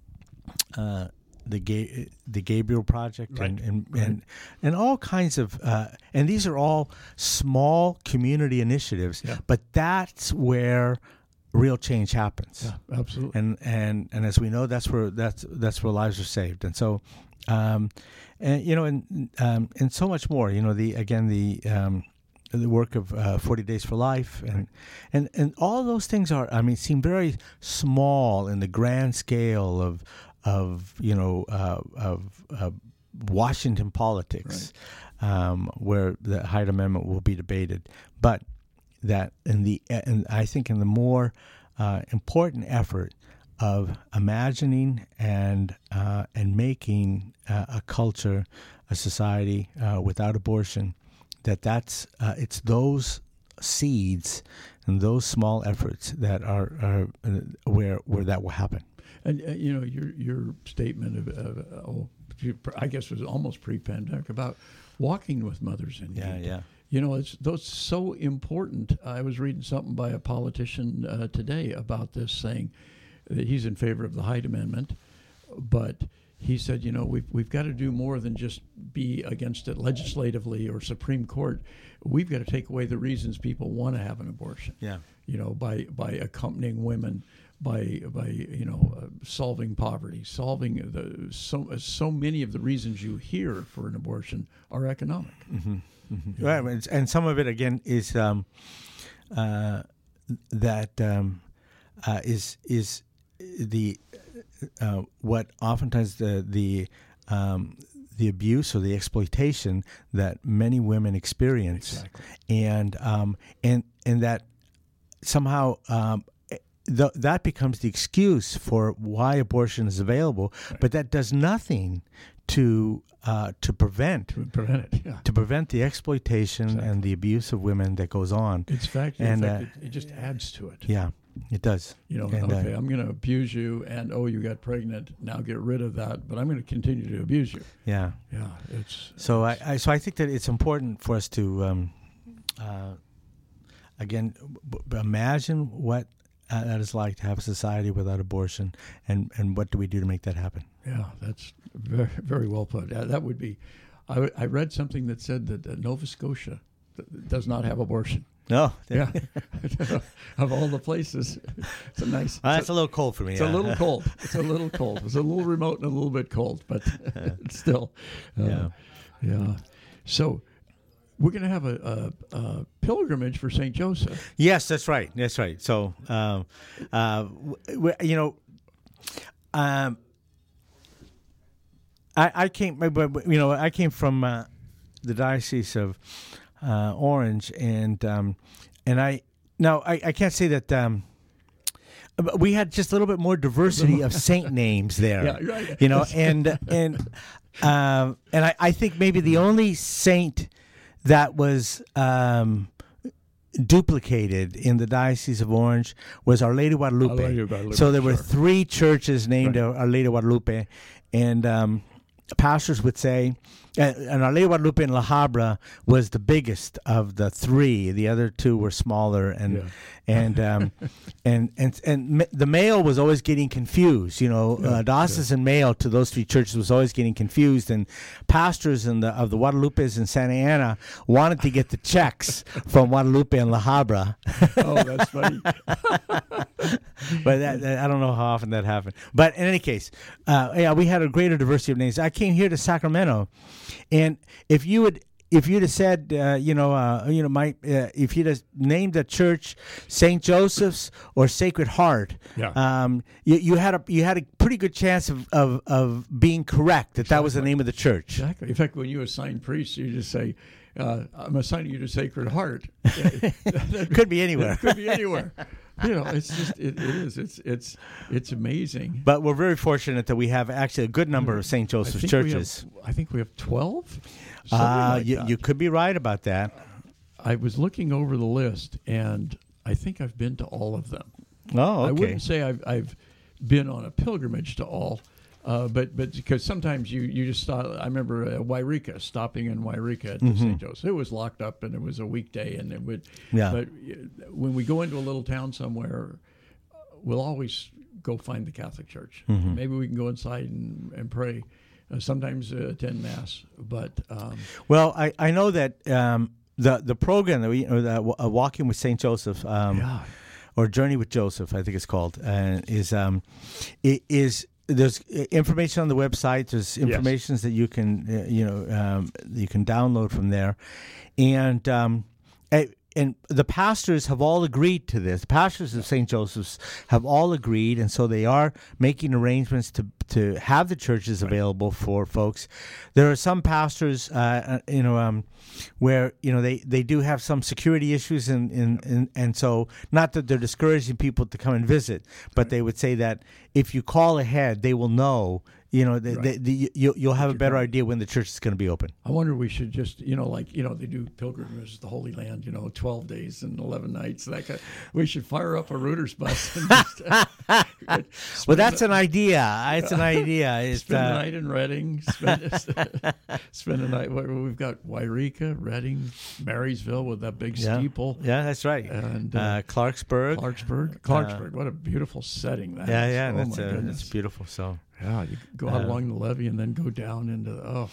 uh, the Ga- the Gabriel Project, Right. and and, Right. and and all kinds of, uh, and these are all small community initiatives, Yeah. but that's where real change happens. Yeah, absolutely. And and and as we know, that's where that's that's where lives are saved. And so, um, and you know, and um, and so much more. You know, the again the um, the work of uh, forty Days for Life, and and and all those things are, I mean, seem very small in the grand scale of of you know uh, of uh, Washington politics, um, where the Hyde Amendment will be debated, but that in the and I think in the more uh, important effort of imagining and uh, and making uh, a culture, a society uh, without abortion, that that's uh, it's those seeds and those small efforts that are, are uh, where where that will happen. And uh, you know your your statement of, of uh, oh, I guess it was almost pre-pandemic about walking with mothers in Yeah, need. yeah. You know, it's those so important. I was reading something by a politician uh, today about this, saying that he's in favor of the Hyde Amendment, but he said, you know, we've we've got to do more than just be against it legislatively or Supreme Court. We've got to take away the reasons people want to have an abortion. Yeah. You know, by by accompanying women, by by you know uh, solving poverty, solving the so so many of the reasons you hear for an abortion are economic. Mm-hmm. Mm-hmm. Right, and- and some of it again is um, uh, that um, uh, is is the uh, what oftentimes the the um, the abuse or the exploitation that many women experience, Exactly. and um, and and that somehow. Um, th- that becomes the excuse for why abortion is available, Right. but that does nothing to uh, to prevent To prevent it, yeah. to prevent the exploitation Exactly. and the abuse of women that goes on. It's fact, in And, fact, uh, it, it just adds to it. Yeah, it does. You know, And, uh, okay, I'm going to abuse you, and oh, you got pregnant. Now get rid of that, but I'm going to continue to abuse you. Yeah. Yeah, it's So I, I so I think that it's important for us to um, uh, again b- b- imagine what uh, that is like to have a society without abortion, and, and what do we do to make that happen? yeah, that's very very well put. Uh, that would be. I, w- I read something that said that uh, Nova Scotia th- does not have abortion. No, Yeah, of all the places, it's a nice. Uh, it's that's a little cold for me. It's yeah. a little cold. It's a little cold. It's a little remote and a little bit cold, but it's still. Uh, Yeah. Yeah. So we're going to have a, a, a pilgrimage for Saint Joseph. Yes, that's right. That's right. So, um, uh, w- w- you know, um, I, I came, but- but, you know, I came from uh, the Diocese of uh, Orange, and um, and I now I, I can't say that. Um, but we had just a little bit more diversity of saint names there, Yeah, right. you know, and and um, and I, I think maybe the only saint that was um, duplicated in the Diocese of Orange was Our Lady of Guadalupe. Our Lady of Guadalupe, So there were sure. three churches named Right. Our Lady of Guadalupe, and um, pastors would say, uh, and Our Lady of Guadalupe in La Habra was the biggest of the three. The other two were smaller, and Yeah. and um, and and and ma- the mail was always getting confused. You know, Yeah, uh, diocesan mail to those three churches was always getting confused, and pastors in the of the Guadalupes in Santa Ana wanted to get the checks from Guadalupe and La Habra. Oh, that's funny. But that, that- I don't know how often that happened. But in any case, uh, yeah, we had a greater diversity of names. I came here to Sacramento, and if you would, if you'd have said, uh, you know, uh, you know, my, uh, if you'd have named the church Saint Joseph's or Sacred Heart, Yeah. um, you, you had a you had a pretty good chance of of, of being correct that that was the Exactly. name of the church. Exactly. In fact, when you assign priests, you just say, uh, I'm assigning you to Sacred Heart. Could be anywhere. It could be anywhere. You know, it's just, it, it is. It's, it's, it's amazing. But we're very fortunate that we have actually a good number of Saint I Joseph's think we have- churches. I think we have twelve. Uh, like you, that. you could be right about that. I was looking over the list, and I think I've been to all of them. Oh, okay. I wouldn't say I've, I've been on a pilgrimage to all. Uh, but but because sometimes you, you just thought, I remember uh, Wairika, stopping in Wairika at the mm-hmm. Saint Joseph. It was locked up and it was a weekday, and it would. Yeah. But when we go into a little town somewhere, we'll always go find the Catholic Church. Mm-hmm. Maybe we can go inside and, and pray. Uh, sometimes uh, attend mass, but um, well, I, I know that um, the the program that we or the, uh, Walking with Saint Joseph, um, yeah. or Journey with Joseph, I think it's called, uh, is um, it is. There's information on the website. There's information yes. that you can, uh, you know, um, you can download from there, and um, and the pastors have all agreed to this. The pastors of Saint Joseph's have all agreed, and so they are making arrangements to to have the churches available for folks. There are some pastors, uh, you know, um, where you know they, they do have some security issues, and and, and and so not that they're discouraging people to come and visit, but right. they would say that if you call ahead, they will know. You know, they, right. they, they, you, you'll have a better idea when the church is going to be open. I wonder we should just, you know, like, you know, they do pilgrimages to the Holy Land, you know, twelve days and eleven nights. That kind of, we should fire up a Reuters bus. And just, uh, well, that's a, an idea. It's an idea. It's, spend uh, a night in Reading. Spend, spend a night. We've got Wairika, Reading, Marysville with that big yeah. steeple. Yeah, that's right. And uh, uh, Clarksburg. Clarksburg. Clarksburg. Uh, what a beautiful setting that yeah, is. Yeah, yeah. Oh, that's, uh, that's beautiful. So. Yeah, you go out uh, along the levee and then go down into oh,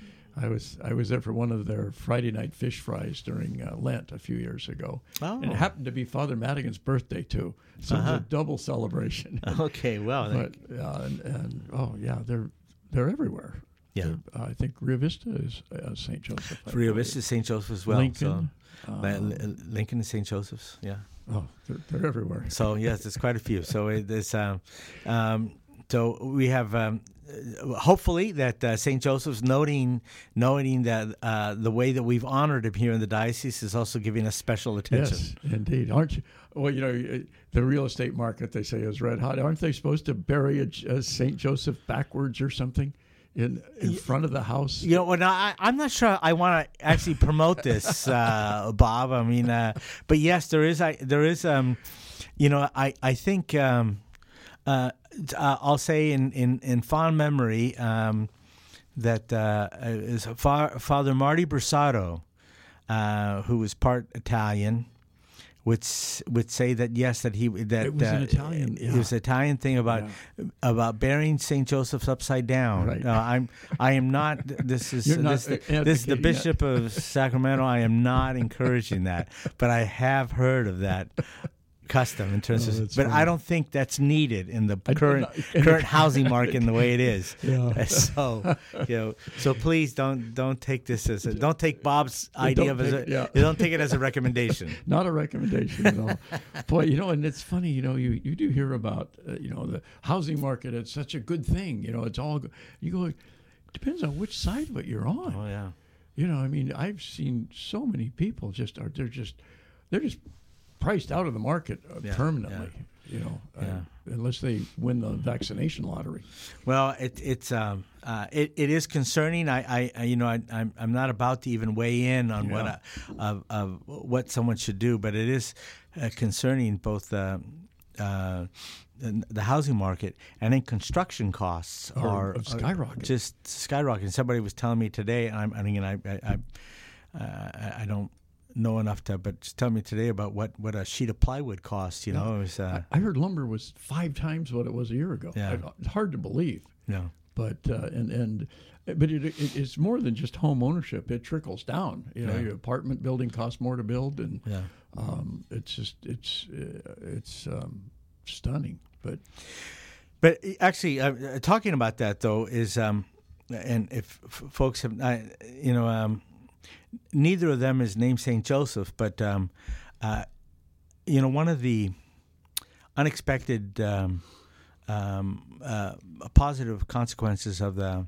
I was I was there for one of their Friday night fish fries during uh, Lent a few years ago, oh. and it happened to be Father Madigan's birthday too, so uh-huh. it was a double celebration. Okay, well, but uh, and, and oh yeah, they're they're everywhere. Yeah, they're, uh, I think Rio Vista is uh, Saint Joseph. Rio Vista is Saint Joseph as well. Lincoln, so. uh, Lincoln is Saint Joseph's. Yeah. Oh, they're, they're everywhere. So yes, there's quite a few. So it, there's um, um, so we have. Um, Hopefully that uh, Saint Joseph's noting noting that uh, the way that we've honored him here in the diocese is also giving us special attention. Yes, indeed. Aren't you? Well, you know, the real estate market, they say, is red hot. Aren't they supposed to bury a, a Saint Joseph backwards or something in in you, front of the house? You know, well, I, I'm not sure I want to actually promote this, uh, Bob. I mean, uh, but yes, there is. I there is. Um, you know, I I think. Um, uh, Uh, I'll say in, in, in fond memory um, that uh, is Fa- Father Marty Brussato, uh, who was part Italian, would would say that yes, that he that it was uh, an Italian, yeah. it was an Italian thing about yeah. about burying Saint Joseph's upside down. Right. No, I'm I am not. This is You're this not this is the Bishop that. of Sacramento. I am not encouraging that, but I have heard of that. Custom in terms oh, of, but funny. I don't think that's needed in the I, current I, I, current housing market in the way it is. Yeah. So, you know, so please don't don't take this as a, don't take Bob's idea of as a, yeah. don't take it as a recommendation. Not a recommendation at all. Boy, you know, and it's funny, you know, you, you do hear about uh, you know the housing market. It's such a good thing, you know. It's all you go. Depends on which side of it you're on. Oh yeah. You know, I mean, I've seen so many people just are they're just they're just. priced out of the market uh, yeah, permanently, yeah. you know, yeah. uh, unless they win the vaccination lottery. Well, it, it's um, uh, it, it is concerning. I, I you know, I, I'm I'm not about to even weigh in on yeah. what uh, of, of what someone should do, but it is uh, concerning both uh, uh, the housing market and then construction costs are, are, are skyrocketing. Just skyrocketing. Somebody was telling me today, and I'm, I mean, I I I, uh, I don't. know enough to, but just tell me today about what, what a sheet of plywood costs. You know, yeah. it was, uh, I heard lumber was five times what it was a year ago. Yeah. It's hard to believe. Yeah, but uh, and and but it, it, it's more than just home ownership. It trickles down. You know, yeah. your apartment building costs more to build, and yeah. um, it's just it's uh, it's um, stunning. But but actually, uh, talking about that though is, um, and if f- folks have, uh, you know. Um, Neither of them is named Saint Joseph, but um, uh, you know, one of the unexpected um, um, uh, positive consequences of the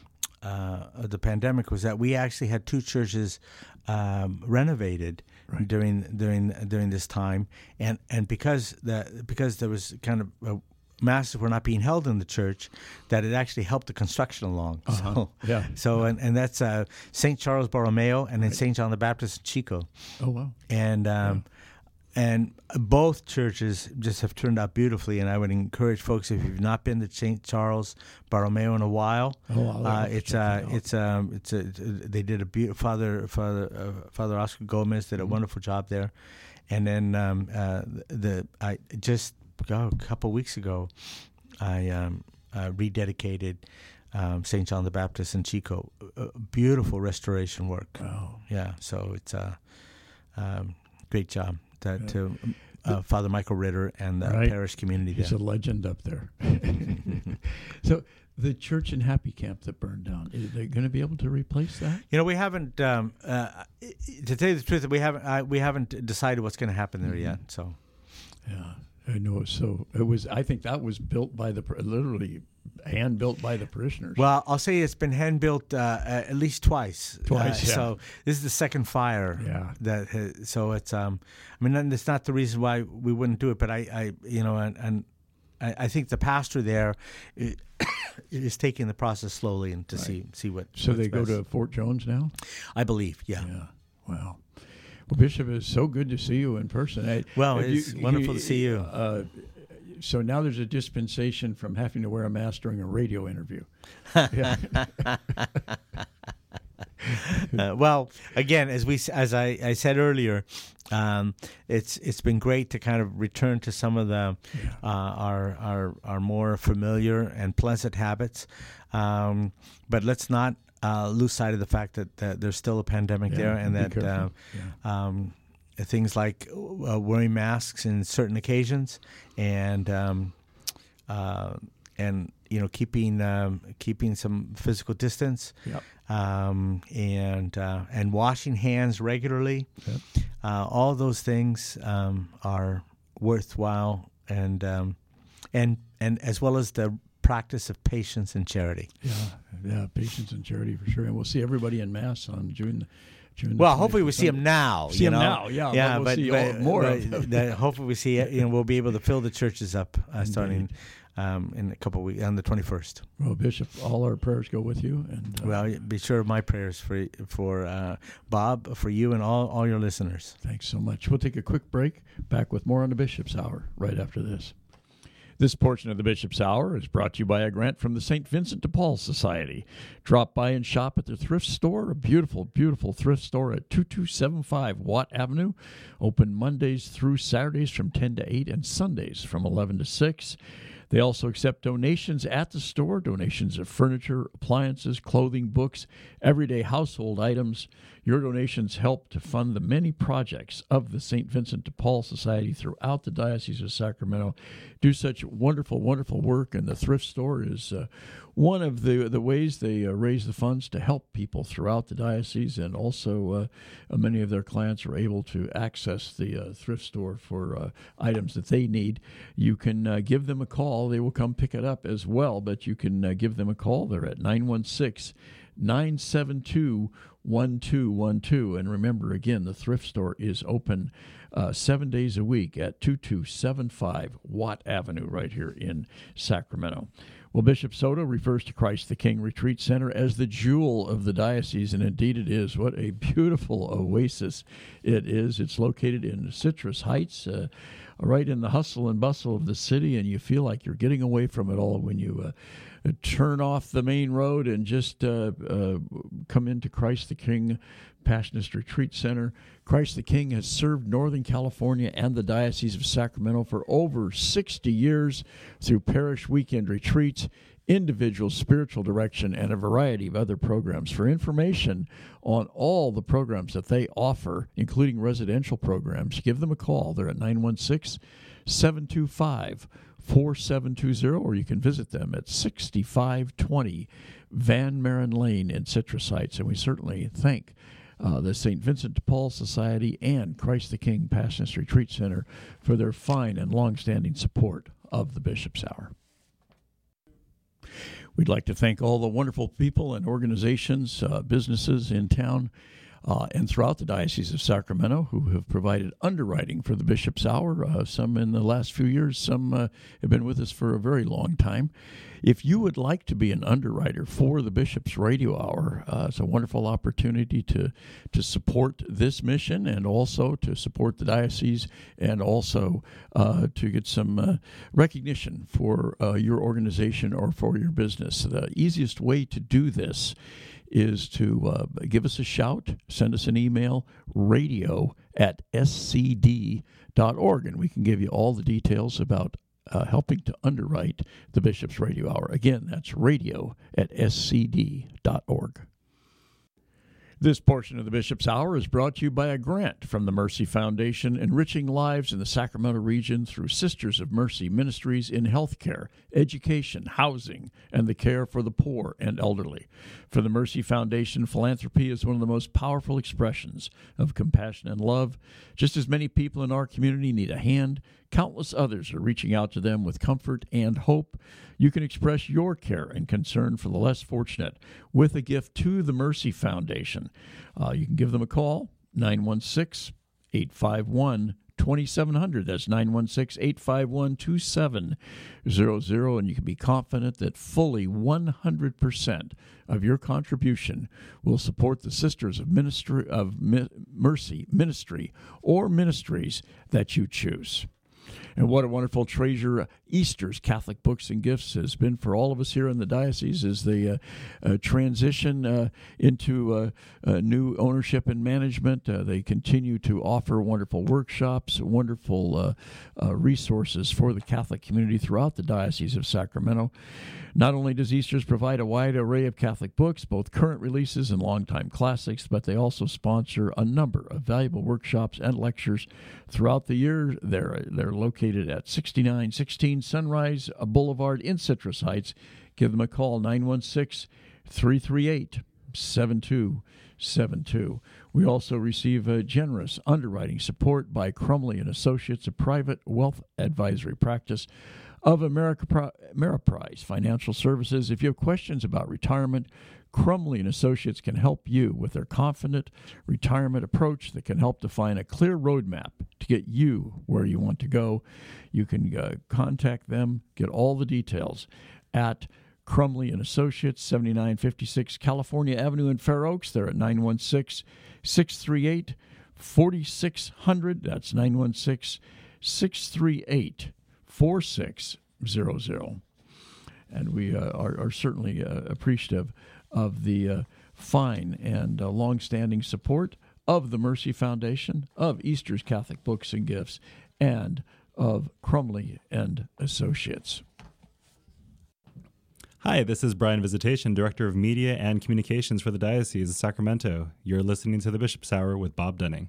uh, of the pandemic was that we actually had two churches um, renovated right. during during during this time, and and because the because there was kind of a masses were not being held in the church, that it actually helped the construction along. Uh-huh. So, yeah. So, and, and that's uh, Saint Charles Borromeo and then right. Saint John the Baptist in Chico. Oh, wow. And um, and both churches just have turned out beautifully. And I would encourage folks, if you've not been to Saint Charles Borromeo in a while, oh, I'll uh, it's uh, it it's um, it's a, they did a beautiful Father Father uh, Father Oscar Gomez did a mm-hmm. wonderful job there, and then um, uh, the I just oh, a couple weeks ago, I um, uh, rededicated um, Saint John the Baptist in Chico. Uh, beautiful restoration work. Oh, yeah. So it's a uh, um, great job. That, to uh, Father Michael Ritter and the right. parish community there. He's a legend up there. So the church in Happy Camp that burned down, are they going to be able to replace that? You know, we haven't. Um, uh, to tell you the truth, we haven't. Uh, we haven't decided what's going to happen there mm-hmm. yet. So, yeah, I know. So it was. I think that was built by the literally hand built by the parishioners. Well, I'll say it's been hand built uh, at least twice. Twice. Uh, yeah. So this is the second fire. Yeah. That has, so it's. Um. I mean, it's not the reason why we wouldn't do it, but I. I you know, and. and I, I think the pastor there is taking the process slowly and to right. see see what. So they best. go to Fort Jones now? I believe, yeah. Yeah. Wow. Well, Bishop, it's so good to see you in person. I, well, it's you, wonderful you, to see you. Uh, so now there's a dispensation from having to wear a mask during a radio interview. uh, well, again, as we as I, I said earlier, um, it's it's been great to kind of return to some of the yeah. uh, our our our more familiar and pleasant habits, um, but let's not uh, lose sight of the fact that, that there's still a pandemic yeah, there, and that uh, yeah. um, things like uh, wearing masks in certain occasions, and um, uh, and you know keeping um, keeping some physical distance. Yep. Um, and uh, and washing hands regularly, yep. uh, all those things um, are worthwhile, and um, and and as well as the practice of patience and charity. Yeah, yeah, patience and charity for sure. And we'll see everybody in Mass on June. June well, hopefully we see them now. See you them know? now, yeah. Yeah, we'll but, see but more but, of them. that hopefully we see. You know, we'll be able to fill the churches up uh, starting. Um, in a couple of weeks, on the twenty-first. Well, Bishop, all our prayers go with you. And uh, well, be sure my prayers for for uh, Bob, for you, and all, all your listeners. Thanks so much. We'll take a quick break. Back with more on the Bishop's Hour right after this. This portion of the Bishop's Hour is brought to you by a grant from the Saint Vincent de Paul Society. Drop by and shop at their thrift store, a beautiful, beautiful thrift store at two two seven five Watt Avenue. Open Mondays through Saturdays from ten to eight and Sundays from eleven to six. They also accept donations at the store, donations of furniture, appliances, clothing, books, everyday household items. Your donations help to fund the many projects of the Saint Vincent de Paul Society throughout the Diocese of Sacramento. Do such wonderful, wonderful work, and the thrift store is uh, one of the, the ways they uh, raise the funds to help people throughout the diocese, and also uh, many of their clients are able to access the uh, thrift store for uh, items that they need. You can uh, give them a call. They will come pick it up as well, but you can uh, give them a call. They're at nine one six, nine seven two, one two one two. And remember, again, the thrift store is open uh, seven days a week at two two seven five Watt Avenue right here in Sacramento. Well, Bishop Soto refers to Christ the King Retreat Center as the jewel of the diocese, and indeed it is. What a beautiful oasis it is. It's located in Citrus Heights, uh, right in the hustle and bustle of the city, and you feel like you're getting away from it all when you uh, turn off the main road and just uh, uh, come into Christ the King Passionist Retreat Center. Christ the King has served Northern California and the Diocese of Sacramento for over sixty years through parish weekend retreats, individual spiritual direction, and a variety of other programs. For information on all the programs that they offer, including residential programs, give them a call. They're at nine one six, seven two five, four seven two zero, or you can visit them at sixty-five twenty Van Maren Lane in Citrus Heights. And we certainly thank Uh, the Saint Vincent de Paul Society and Christ the King Passionist Retreat Center for their fine and long-standing support of the Bishop's Hour. We'd like to thank all the wonderful people and organizations, uh, businesses in town uh, and throughout the Diocese of Sacramento who have provided underwriting for the Bishop's Hour. Uh, some in the last few years, some uh, have been with us for a very long time. if you would like to be an underwriter for the Bishop's Radio Hour, uh, it's a wonderful opportunity to to support this mission and also to support the diocese and also uh, to get some uh, recognition for uh, your organization or for your business. The easiest way to do this is to uh, give us a shout, send us an email, radio at s c d dot org, and we can give you all the details about uh, helping to underwrite the Bishop's Radio Hour. Again, that's radio at s c d dot org. This portion of the Bishop's Hour is brought to you by a grant from the Mercy Foundation, enriching lives in the Sacramento region through Sisters of Mercy ministries in healthcare, education, housing, and the care for the poor and elderly. For the Mercy Foundation, philanthropy is one of the most powerful expressions of compassion and love. Just as many people in our community need a hand, countless others are reaching out to them with comfort and hope. You can express your care and concern for the less fortunate with a gift to the Mercy Foundation. Uh, you can give them a call, nine one six, eight five one, two seven zero zero. That's nine one six, eight five one, two seven zero zero, and you can be confident that fully one hundred percent of your contribution will support the Sisters of Ministry of Mercy ministry or ministries that you choose. And what a wonderful treasure Easter's Catholic Books and Gifts has been for all of us here in the diocese as they uh, uh, transition uh, into uh, uh, new ownership and management. Uh, they continue to offer wonderful workshops, wonderful uh, uh, resources for the Catholic community throughout the Diocese of Sacramento. Not only does Easter's provide a wide array of Catholic books, both current releases and longtime classics, but they also sponsor a number of valuable workshops and lectures throughout the year. They're, they're located at sixty-nine sixteen Sunrise Boulevard in Citrus Heights. Give them a call, nine one six, three three eight, seven two seven two. We also receive a generous underwriting support by Crumley and Associates, a private wealth advisory practice of America, Ameriprise Financial Services. If you have questions about retirement, Crumley and Associates can help you with their confident retirement approach that can help define a clear roadmap to get you where you want to go. You can uh, contact them, get all the details at Crumley and Associates, seventy-nine fifty-six California Avenue in Fair Oaks. They're at nine one six, six three eight, four six zero zero. That's nine one six, six three eight, four six zero zero. And we uh, are, are certainly uh, appreciative of the uh, fine and uh, long-standing support of the Mercy Foundation, of Easter's Catholic Books and Gifts, and of Crumley and Associates. Hi, this is Brian Visitation, Director of Media and Communications for the Diocese of Sacramento. You're listening to the Bishop's Hour with Bob Dunning.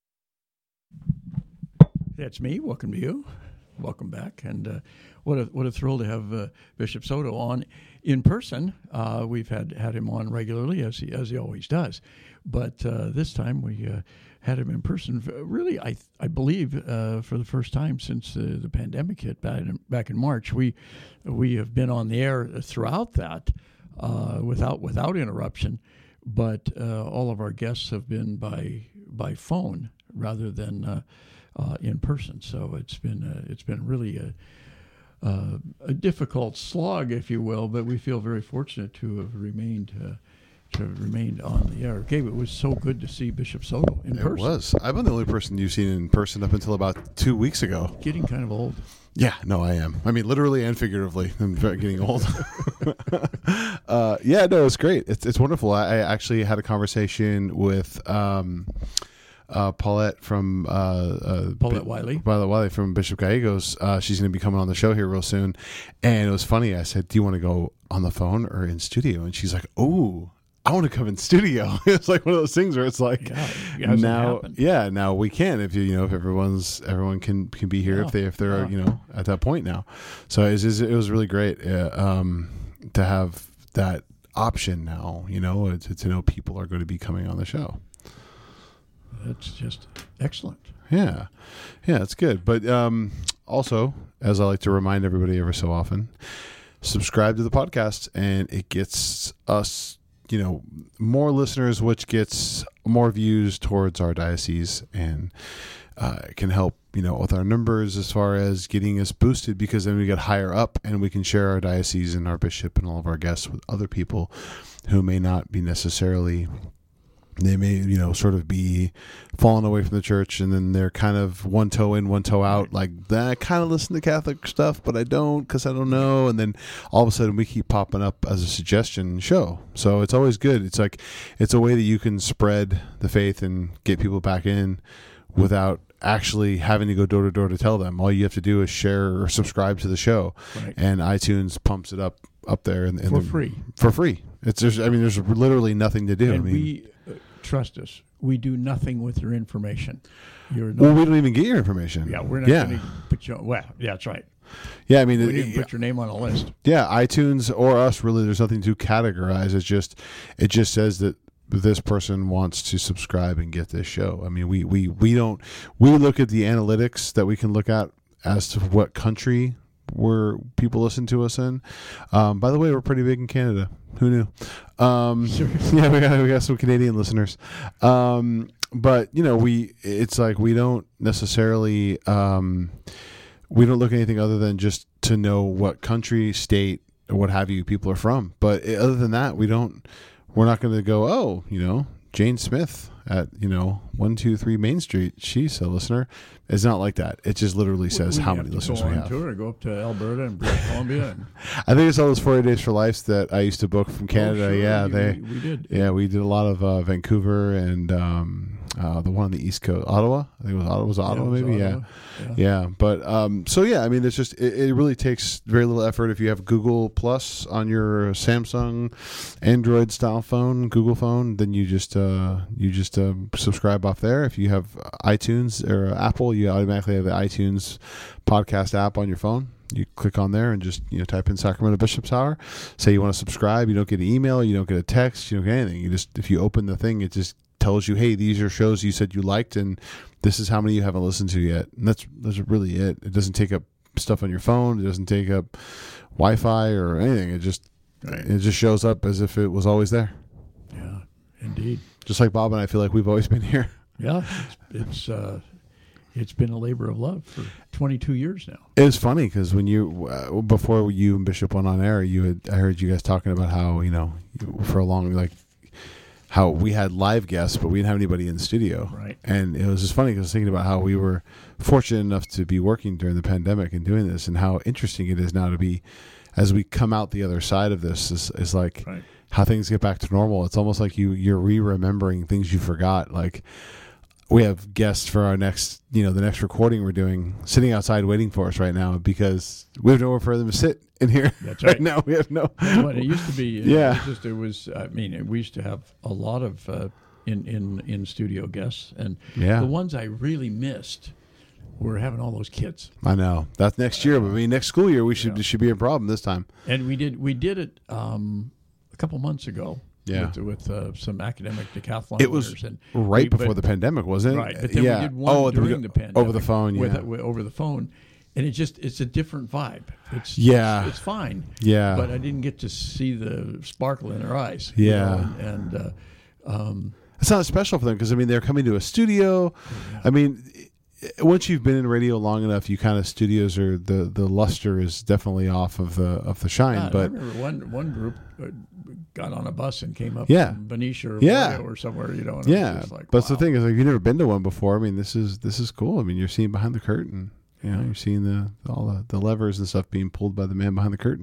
That's me. Welcome to you. Welcome back, and uh, what a what a thrill to have uh, Bishop Soto on in person. Uh, we've had, had him on regularly, as he as he always does, but uh, this time we uh, had him in person. Really, I I believe uh, for the first time since uh, the pandemic hit back in, back in March. We we have been on the air throughout that uh, without without interruption, but uh, all of our guests have been by by phone rather than. Uh, Uh, in person, so it's been uh, it's been really a, uh, a difficult slog, if you will. But we feel very fortunate to have remained uh, to have remained on the air. Gabe, it was so good to see Bishop Soto in it person. It was. I've been the only person you've seen in person up until about two weeks ago. Getting kind of old. Yeah, no, I am. I mean, literally and figuratively, I'm getting old. uh, yeah, no, it's great. It's it's wonderful. I, I actually had a conversation with. Um, Uh, Paulette from uh, uh, Paulette Wiley. Paulette Wiley from Bishop Gallegos. Uh, she's going to be coming on the show here real soon. And it was funny. I said, "Do you want to go on the phone or in studio?" And she's like, "Oh, I want to come in studio." It's like one of those things where it's like, yeah, it now, happened. yeah, now we can if you you know if everyone's everyone can can be here yeah. if they if they're yeah. you know at that point now. So it was, it was really great uh, um, to have that option now. You know, to, to know people are going to be coming on the show. That's just excellent. Yeah. Yeah, it's good. But um, also, as I like to remind everybody ever so often, subscribe to the podcast and it gets us, you know, more listeners, which gets more views towards our diocese. And uh, can help, you know, with our numbers as far as getting us boosted, because then we get higher up and we can share our diocese and our bishop and all of our guests with other people who may not be necessarily, they may, you know, sort of be falling away from the church, and then they're kind of one toe in, one toe out. Like, I kind of listen to Catholic stuff, but I don't because I don't know. And then all of a sudden we keep popping up as a suggestion show. So it's always good. It's like, it's a way that you can spread the faith and get people back in without actually having to go door to door to tell them. All you have to do is share or subscribe to the show, Right. and iTunes pumps it up up there in, in For the, free. For free. It's just, I mean, there's literally nothing to do. And I mean, we, uh, trust us, we do nothing with your information. You're well, not, we don't even get your information. yeah, we're not yeah. going to put you on, well, yeah, that's right. Yeah, I mean, We it- didn't put your name on a list. yeah, iTunes or us, really, there's nothing to categorize. It's just, it just says that this person wants to subscribe and get this show. I mean, we, we, we don't, we look at the analytics that we can look at as to what country where people listen to us in. Um, by the way, we're pretty big in Canada. Who knew? Um, yeah, we got, we got some Canadian listeners. Um, but you know, we, it's like, we don't necessarily, um, we don't look at anything other than just to know what country, state, or what have you people are from. But other than that, we don't, we're not going to go, oh, you know, Jane Smith at, you know, one two three Main Street, she's a listener. It's not like that. It just literally says We how have many to listeners go we on have. tour, go up to Alberta and British Columbia. And, I think it's all those forty days for life that I used to book from Canada. Oh, sure, yeah, we, they, we, we did. yeah, we did a lot of uh, Vancouver and um, uh, the one on the East Coast, Ottawa. I think it was Ottawa. Was it Ottawa, it was maybe? Ottawa. Yeah. Yeah, but um, so yeah, I mean, it's just it, it really takes very little effort. If you have Google Plus on your Samsung, Android style phone, Google phone, then you just uh, you just uh, subscribe off there. If you have iTunes or Apple, you automatically have the iTunes podcast app on your phone. You click on there and just, you know, type in Sacramento Bishop's Hour. Say you want to subscribe. You don't get an email. You don't get a text. You don't get anything. You just, if you open the thing, it just tells you, hey, these are shows you said you liked, and this is how many you haven't listened to yet. And that's that's really it. It doesn't take up stuff on your phone. It doesn't take up Wi-Fi or anything. It just Right. it just shows up as if it was always there. Yeah, indeed. Just like Bob and I feel like we've always been here. Yeah, it's it's, uh, it's been a labor of love for twenty-two years now. It was funny because when you uh, before you and Bishop went on air, you had I heard you guys talking about how, you know, for a long, like, how we had live guests, but we didn't have anybody in the studio. Right. And it was just funny because I was thinking about how we were fortunate enough to be working during the pandemic and doing this, and how interesting it is now to be, as we come out the other side of this, is, is like Right. how things get back to normal. It's almost like you, you're re-remembering things you forgot. Like, we have guests for our next, you know, the next recording we're doing sitting outside waiting for us right now because we have nowhere for them to sit in here. That's right. now we have no. But it used to be, Yeah. It was just it was. I mean, we used to have a lot of uh, in in in studio guests, and Yeah. the ones I really missed were having all those kids. I know that's next year, but I mean next school year we should Yeah. should be a problem this time. And we did we did it um, a couple months ago. Yeah. with, with uh, some academic decathlon It was winners, and right we- before but- the pandemic, wasn't it? right. But then yeah. we did one oh, during we- the pandemic over the phone. Yeah. with, with, over the phone, and it just it's a different vibe. It's Yeah. it's, it's fine. Yeah. but I didn't get to see the sparkle in their eyes. you Yeah. know, and, and uh, um, It's not special for them because I mean they're coming to a studio. I mean, i- once you've been in radio long enough, you kind of studios are the the luster is definitely off of the of the shine. God, I but remember one one group uh, got on a bus and came up Yeah. from Benicia or, Yeah. Laredo or somewhere, you know. And it was yeah, just like, but that's the wow. thing is like if you've never been to one before. I mean, this is this is cool. I mean, you're seeing behind the curtain. You know, you're seeing the all the, the levers and stuff being pulled by the man behind the curtain.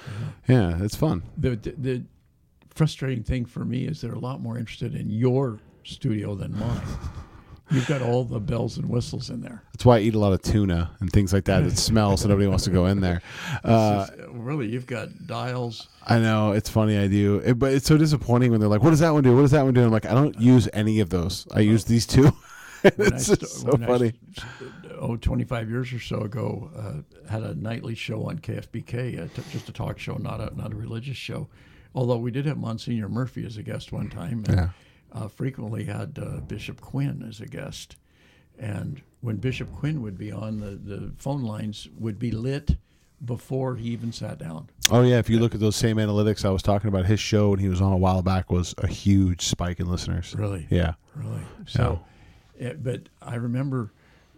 Yeah, it's fun. The, the the frustrating thing for me is they're a lot more interested in your studio than mine. You've got all the bells and whistles in there. That's why I eat a lot of tuna and things like that. It smells, so nobody wants to go in there. Uh, It's just- really, you've got dials. I know it's funny. I do, it, but it's so disappointing when they're like, "What does that one do? What does that one do?" I'm like, I don't use any of those. I use these two. When it's I just st- so when I funny. st- oh, twenty-five years or so ago, uh, had a nightly show on K F B K, uh, t- just a talk show, not a not a religious show. Although we did have Monsignor Murphy as a guest one time, and Yeah. uh, frequently had uh, Bishop Quinn as a guest. And when Bishop Quinn would be on, the, the phone lines would be lit before he even sat down. Oh yeah, if you look at those same analytics I was talking about, his show when he was on a while back was a huge spike in listeners. Really? Yeah. Really. So, eh, but I remember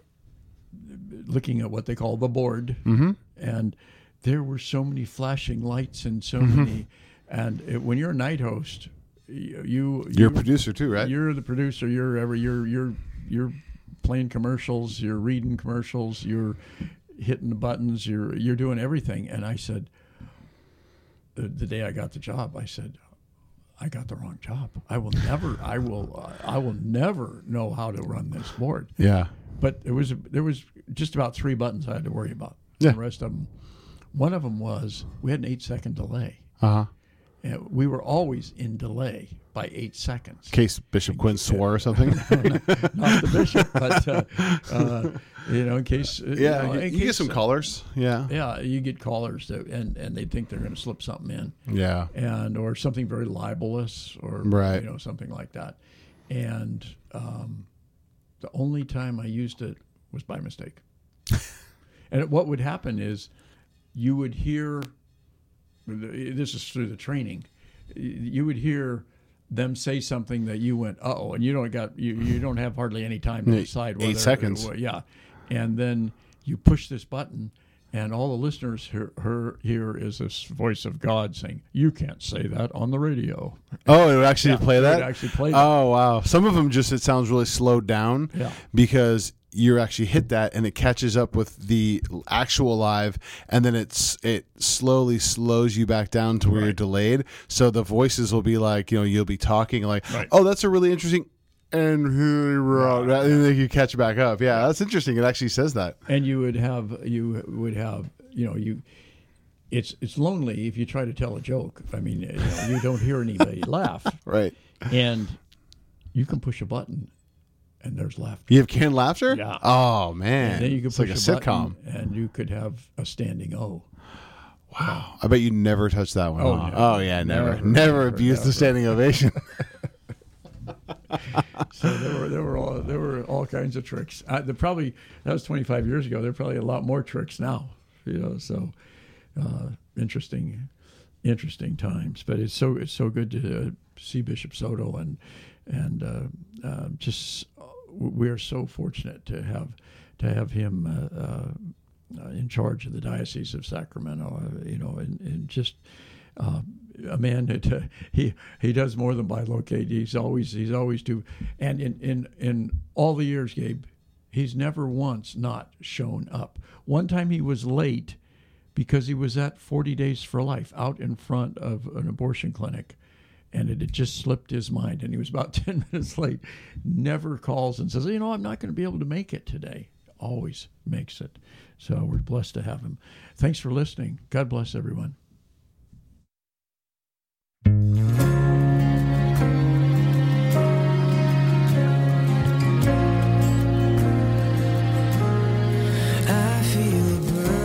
looking at what they call the board, Mm-hmm. and there were so many flashing lights and so Mm-hmm. many. And it, when you're a night host, you, you You're a producer too, right? You're the producer. You're ever you're you're you're playing commercials. You're reading commercials. You're hitting the buttons. You're you're doing everything. And I said, the, the day I got the job, I said, I got the wrong job. I will never. I will. Uh, I will never know how to run this board. Yeah. But it was there was just about three buttons I had to worry about. Yeah. The rest of them, one of them was we had an eight second delay. Uh huh. And we were always in delay by eight seconds. In case Bishop Quinn swore or something. Not the bishop, but uh, uh, you know, in case. uh, Yeah, you, know, you, in you get case, some uh, callers. Yeah. Yeah, you get callers, that, and and they think they're going to slip something in, Yeah. and or something very libelous, or Right. you know, something like that. And um, the only time I used it was by mistake. And what would happen is, you would hear. This is through the training. You would hear them say something that you went, uh oh, and you don't got you, you don't have hardly any time to Eight- decide. eight Whether, seconds. uh, yeah, and then you push this button, and all the listeners hear, hear here is this voice of God saying, "You can't say that on the radio." Oh, it would actually Yeah, play it would that? actually play that. Oh, wow. Some of them just, it sounds really slowed down Yeah. because you actually hit that and it catches up with the actual live, and then it's it slowly slows you back down to where you're Right. delayed. So the voices will be like, you know, you'll be talking like, Right. oh, that's a really interesting, and and then you catch back up. Yeah, that's interesting. It actually says that. And you would have you would have you know you. It's it's lonely if you try to tell a joke. I mean, you know, you don't hear anybody laugh, Right. and you can push a button, and there's laughter. You have canned laughter? Yeah. Oh, man. And then you could it's like push a a sitcom. button, and you could have a standing O. Wow. I bet you never touched that one. Oh, huh? never. oh yeah, never. Never, Never, abused never. the standing ovation. So there were there were all there were all kinds of tricks. I, there probably that was twenty-five years ago. There are probably a lot more tricks now. You know, so uh, interesting, interesting times. But it's so it's so good to uh, see Bishop Soto, and and uh, uh, just uh, we are so fortunate to have to have him uh, uh, in charge of the Diocese of Sacramento. Uh, you know, and, and just. Uh, a man that uh, he he does more than bilocate. He's always he's always do, and in in in all the years, Gabe, he's never once not shown up. One time he was late because he was at forty Days for Life out in front of an abortion clinic, and it had just slipped his mind, and he was about ten minutes late. Never calls and says, you know, I'm not going to be able to make it today. Always makes it. So we're blessed to have him. Thanks for listening. God bless everyone. I feel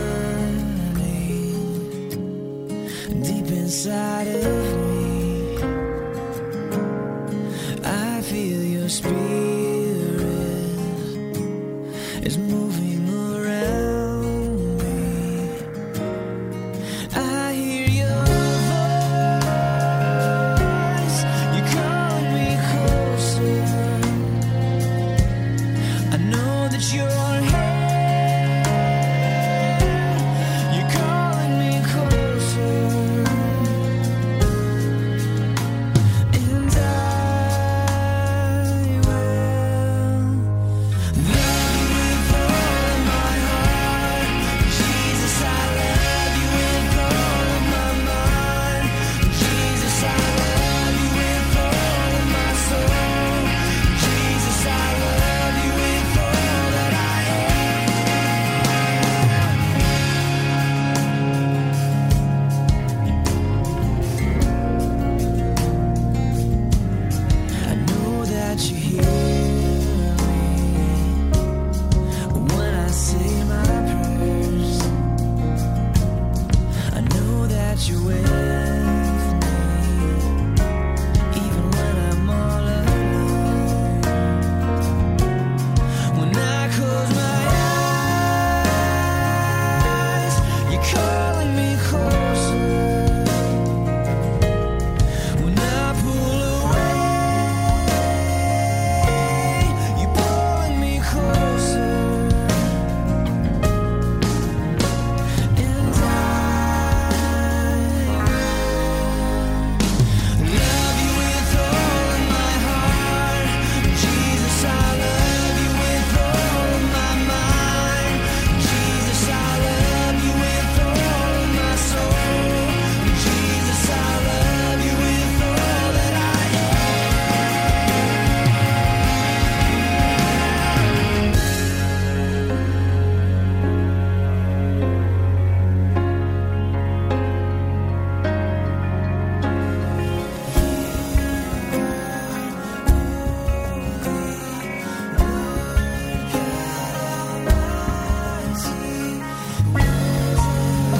burning deep inside of me. I feel your spirit